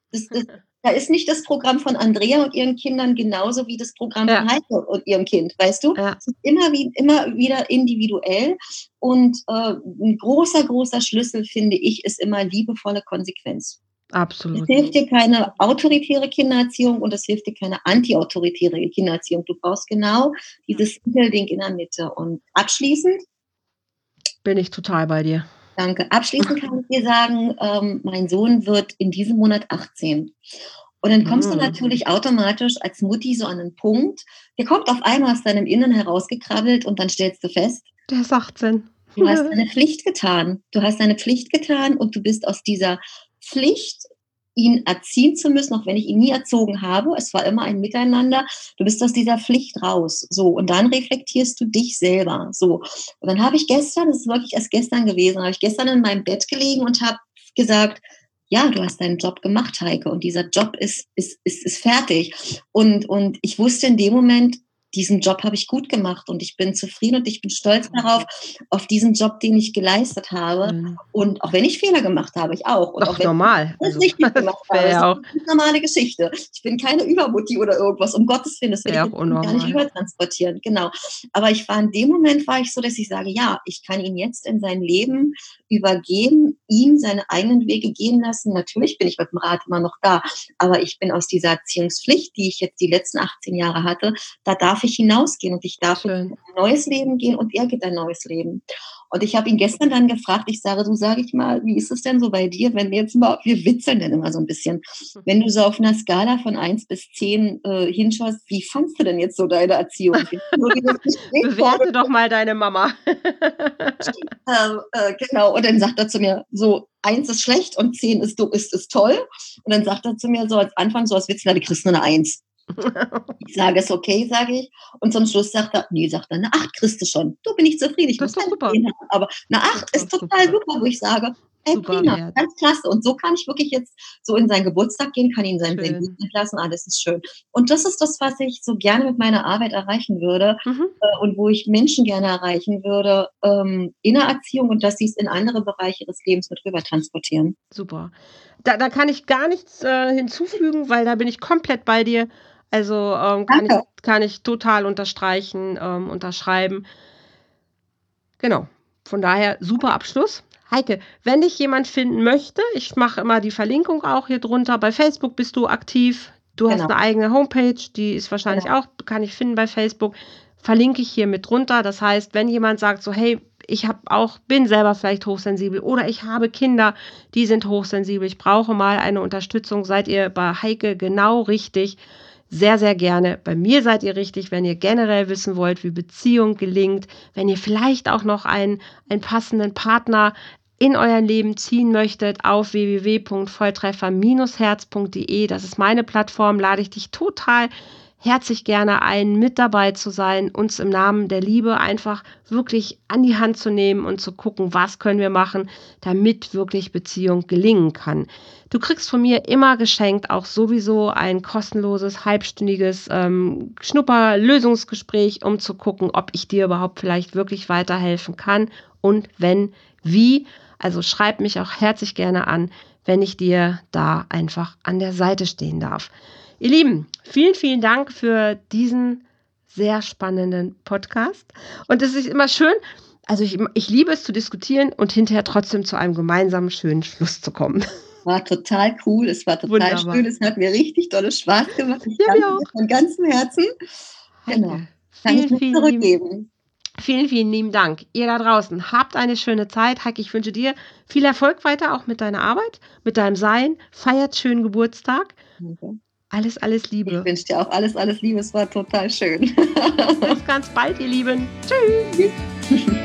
Da ist nicht das Programm von Andrea und ihren Kindern genauso wie das Programm von Ja, Heike und ihrem Kind, weißt du? ja, Es ist immer wieder individuell. Und 'n großer, großer Schlüssel, finde ich, ist immer liebevolle Konsequenz. Es absolut. hilft dir keine autoritäre Kindererziehung und es hilft dir keine antiautoritäre Kindererziehung. Du brauchst genau dieses Mittelding in der Mitte. Und abschließend Bin ich total bei dir. danke. Abschließend kann ich dir sagen, mein Sohn wird in diesem Monat 18. Und dann kommst du Mhm. natürlich automatisch als Mutti so an 'nen Punkt, der kommt auf einmal aus deinem Inneren herausgekrabbelt und dann stellst du fest, Der ist 18. du hast deine Pflicht getan. Du hast deine Pflicht getan und du bist aus dieser Pflicht, ihn erziehen zu müssen, auch wenn ich ihn nie erzogen habe. Es war immer ein Miteinander. Du bist aus dieser Pflicht raus. So. Und dann reflektierst du dich selber. So. Und dann habe ich gestern, das ist wirklich erst gestern gewesen, habe ich gestern in meinem Bett gelegen und habe gesagt, ja, du hast deinen Job gemacht, Heike, und dieser Job ist fertig. Und ich wusste in dem Moment, diesen Job habe ich gut gemacht und ich bin zufrieden und ich bin stolz darauf, auf diesen Job, den ich geleistet habe. Schön. Und auch wenn ich Fehler gemacht habe, ich auch. Und auch Doch, wenn ich normal. alles Also, richtig das gemacht habe, wäre das ist ja auch eine ganz normale Geschichte. Ich bin keine Übermutti oder irgendwas, um Gottes Willen, das will ich wäre auch dem Kind gar nicht unnormal. übertransportieren. Genau. Aber in dem Moment war ich so, dass ich sage, ja, ich kann ihn jetzt in sein Leben übergeben, ihm seine eigenen Wege gehen lassen. Natürlich bin ich mit dem Rat immer noch da, aber ich bin aus dieser Erziehungspflicht, die ich jetzt die letzten 18 Jahre hatte, da darf ich hinausgehen und ich darf jetzt Schön. in ein neues Leben gehen und er geht ein neues Leben. Und ich habe ihn gestern dann gefragt, ich sage, du, sage ich mal, wie ist es denn so bei dir, wenn jetzt mal, wir witzeln denn immer so ein bisschen, wenn du so auf einer Skala von 1 bis 10 hinschaust, wie fandst du denn jetzt so deine Erziehung? Nur dieses Gespräch Bewerte doch mal deine Mama. genau, und dann sagt er zu mir so, 1 ist schlecht und 10 ist toll. Und dann sagt er zu mir so als Anfang, so als Witz, na, du kriegst nur eine 1. Ich sage, ist okay, sage ich. Und zum Schluss sagt er, nee, sagt er, eine 8 kriegst du schon. Du, bin ich zufrieden, ich Das muss ist doch keine super. 10 haben, aber eine Das 8 ist ist doch total super. super, wo ich sage, ey, Super prima, Wert. ganz klasse. Und so kann ich wirklich jetzt so in seinen Geburtstag gehen, kann ihn sein Weg Schön. lassen, alles ist schön. Und das ist das, was ich so gerne mit meiner Arbeit erreichen würde, Mhm. und wo ich Menschen gerne erreichen würde, in der Erziehung und dass sie es in andere Bereiche ihres Lebens mit rüber transportieren. Super. Da kann ich gar nichts, hinzufügen, weil da bin ich komplett bei dir. Also, Danke. kann ich total unterstreichen, unterschreiben. Genau. Von daher super Abschluss. Heike, wenn dich jemand finden möchte, ich mache immer die Verlinkung auch hier drunter. Bei Facebook bist du aktiv. Du hast Genau, eine eigene Homepage, die ist wahrscheinlich genau. auch, kann ich finden bei Facebook. Verlinke ich hier mit drunter. Das heißt, wenn jemand sagt so, hey, bin selber vielleicht hochsensibel oder ich habe Kinder, die sind hochsensibel, ich brauche mal eine Unterstützung, seid ihr bei Heike genau richtig. Sehr, sehr gerne. Bei mir seid ihr richtig, wenn ihr generell wissen wollt, wie Beziehung gelingt, wenn ihr vielleicht auch noch einen passenden Partner in euer Leben ziehen möchtet, auf www.volltreffer-herz.de. Das ist meine Plattform, lade ich dich total herzlich gerne ein, mit dabei zu sein, uns im Namen der Liebe einfach wirklich an die Hand zu nehmen und zu gucken, was können wir machen, damit wirklich Beziehung gelingen kann. Du kriegst von mir immer geschenkt auch sowieso ein kostenloses, halbstündiges Schnupper-Lösungsgespräch, um zu gucken, ob ich dir überhaupt vielleicht wirklich weiterhelfen kann und wenn, wie. Also schreib mich auch herzlich gerne an, wenn ich dir da einfach an der Seite stehen darf. Ihr Lieben, vielen, vielen Dank für diesen sehr spannenden Podcast. Und es ist immer schön, also ich liebe es zu diskutieren und hinterher trotzdem zu einem gemeinsamen schönen Schluss zu kommen. War total cool, es war total Wunderbar. schön, es hat mir richtig dolle Spaß gemacht. Ich Ja, danke mir dir auch. von ganzem Herzen. Genau, Heike, kann ich vielen, nur vielen lieben, zurückgeben. vielen, vielen lieben Dank. Ihr da draußen, habt eine schöne Zeit. Heike, ich wünsche dir viel Erfolg weiter, auch mit deiner Arbeit, mit deinem Sein. Feiert schönen Geburtstag. Danke. Alles, alles Ich Liebe. wünsche dir auch alles, alles Liebe, es war total schön. Bis ganz bald, ihr Lieben. Tschüss. Tschüss.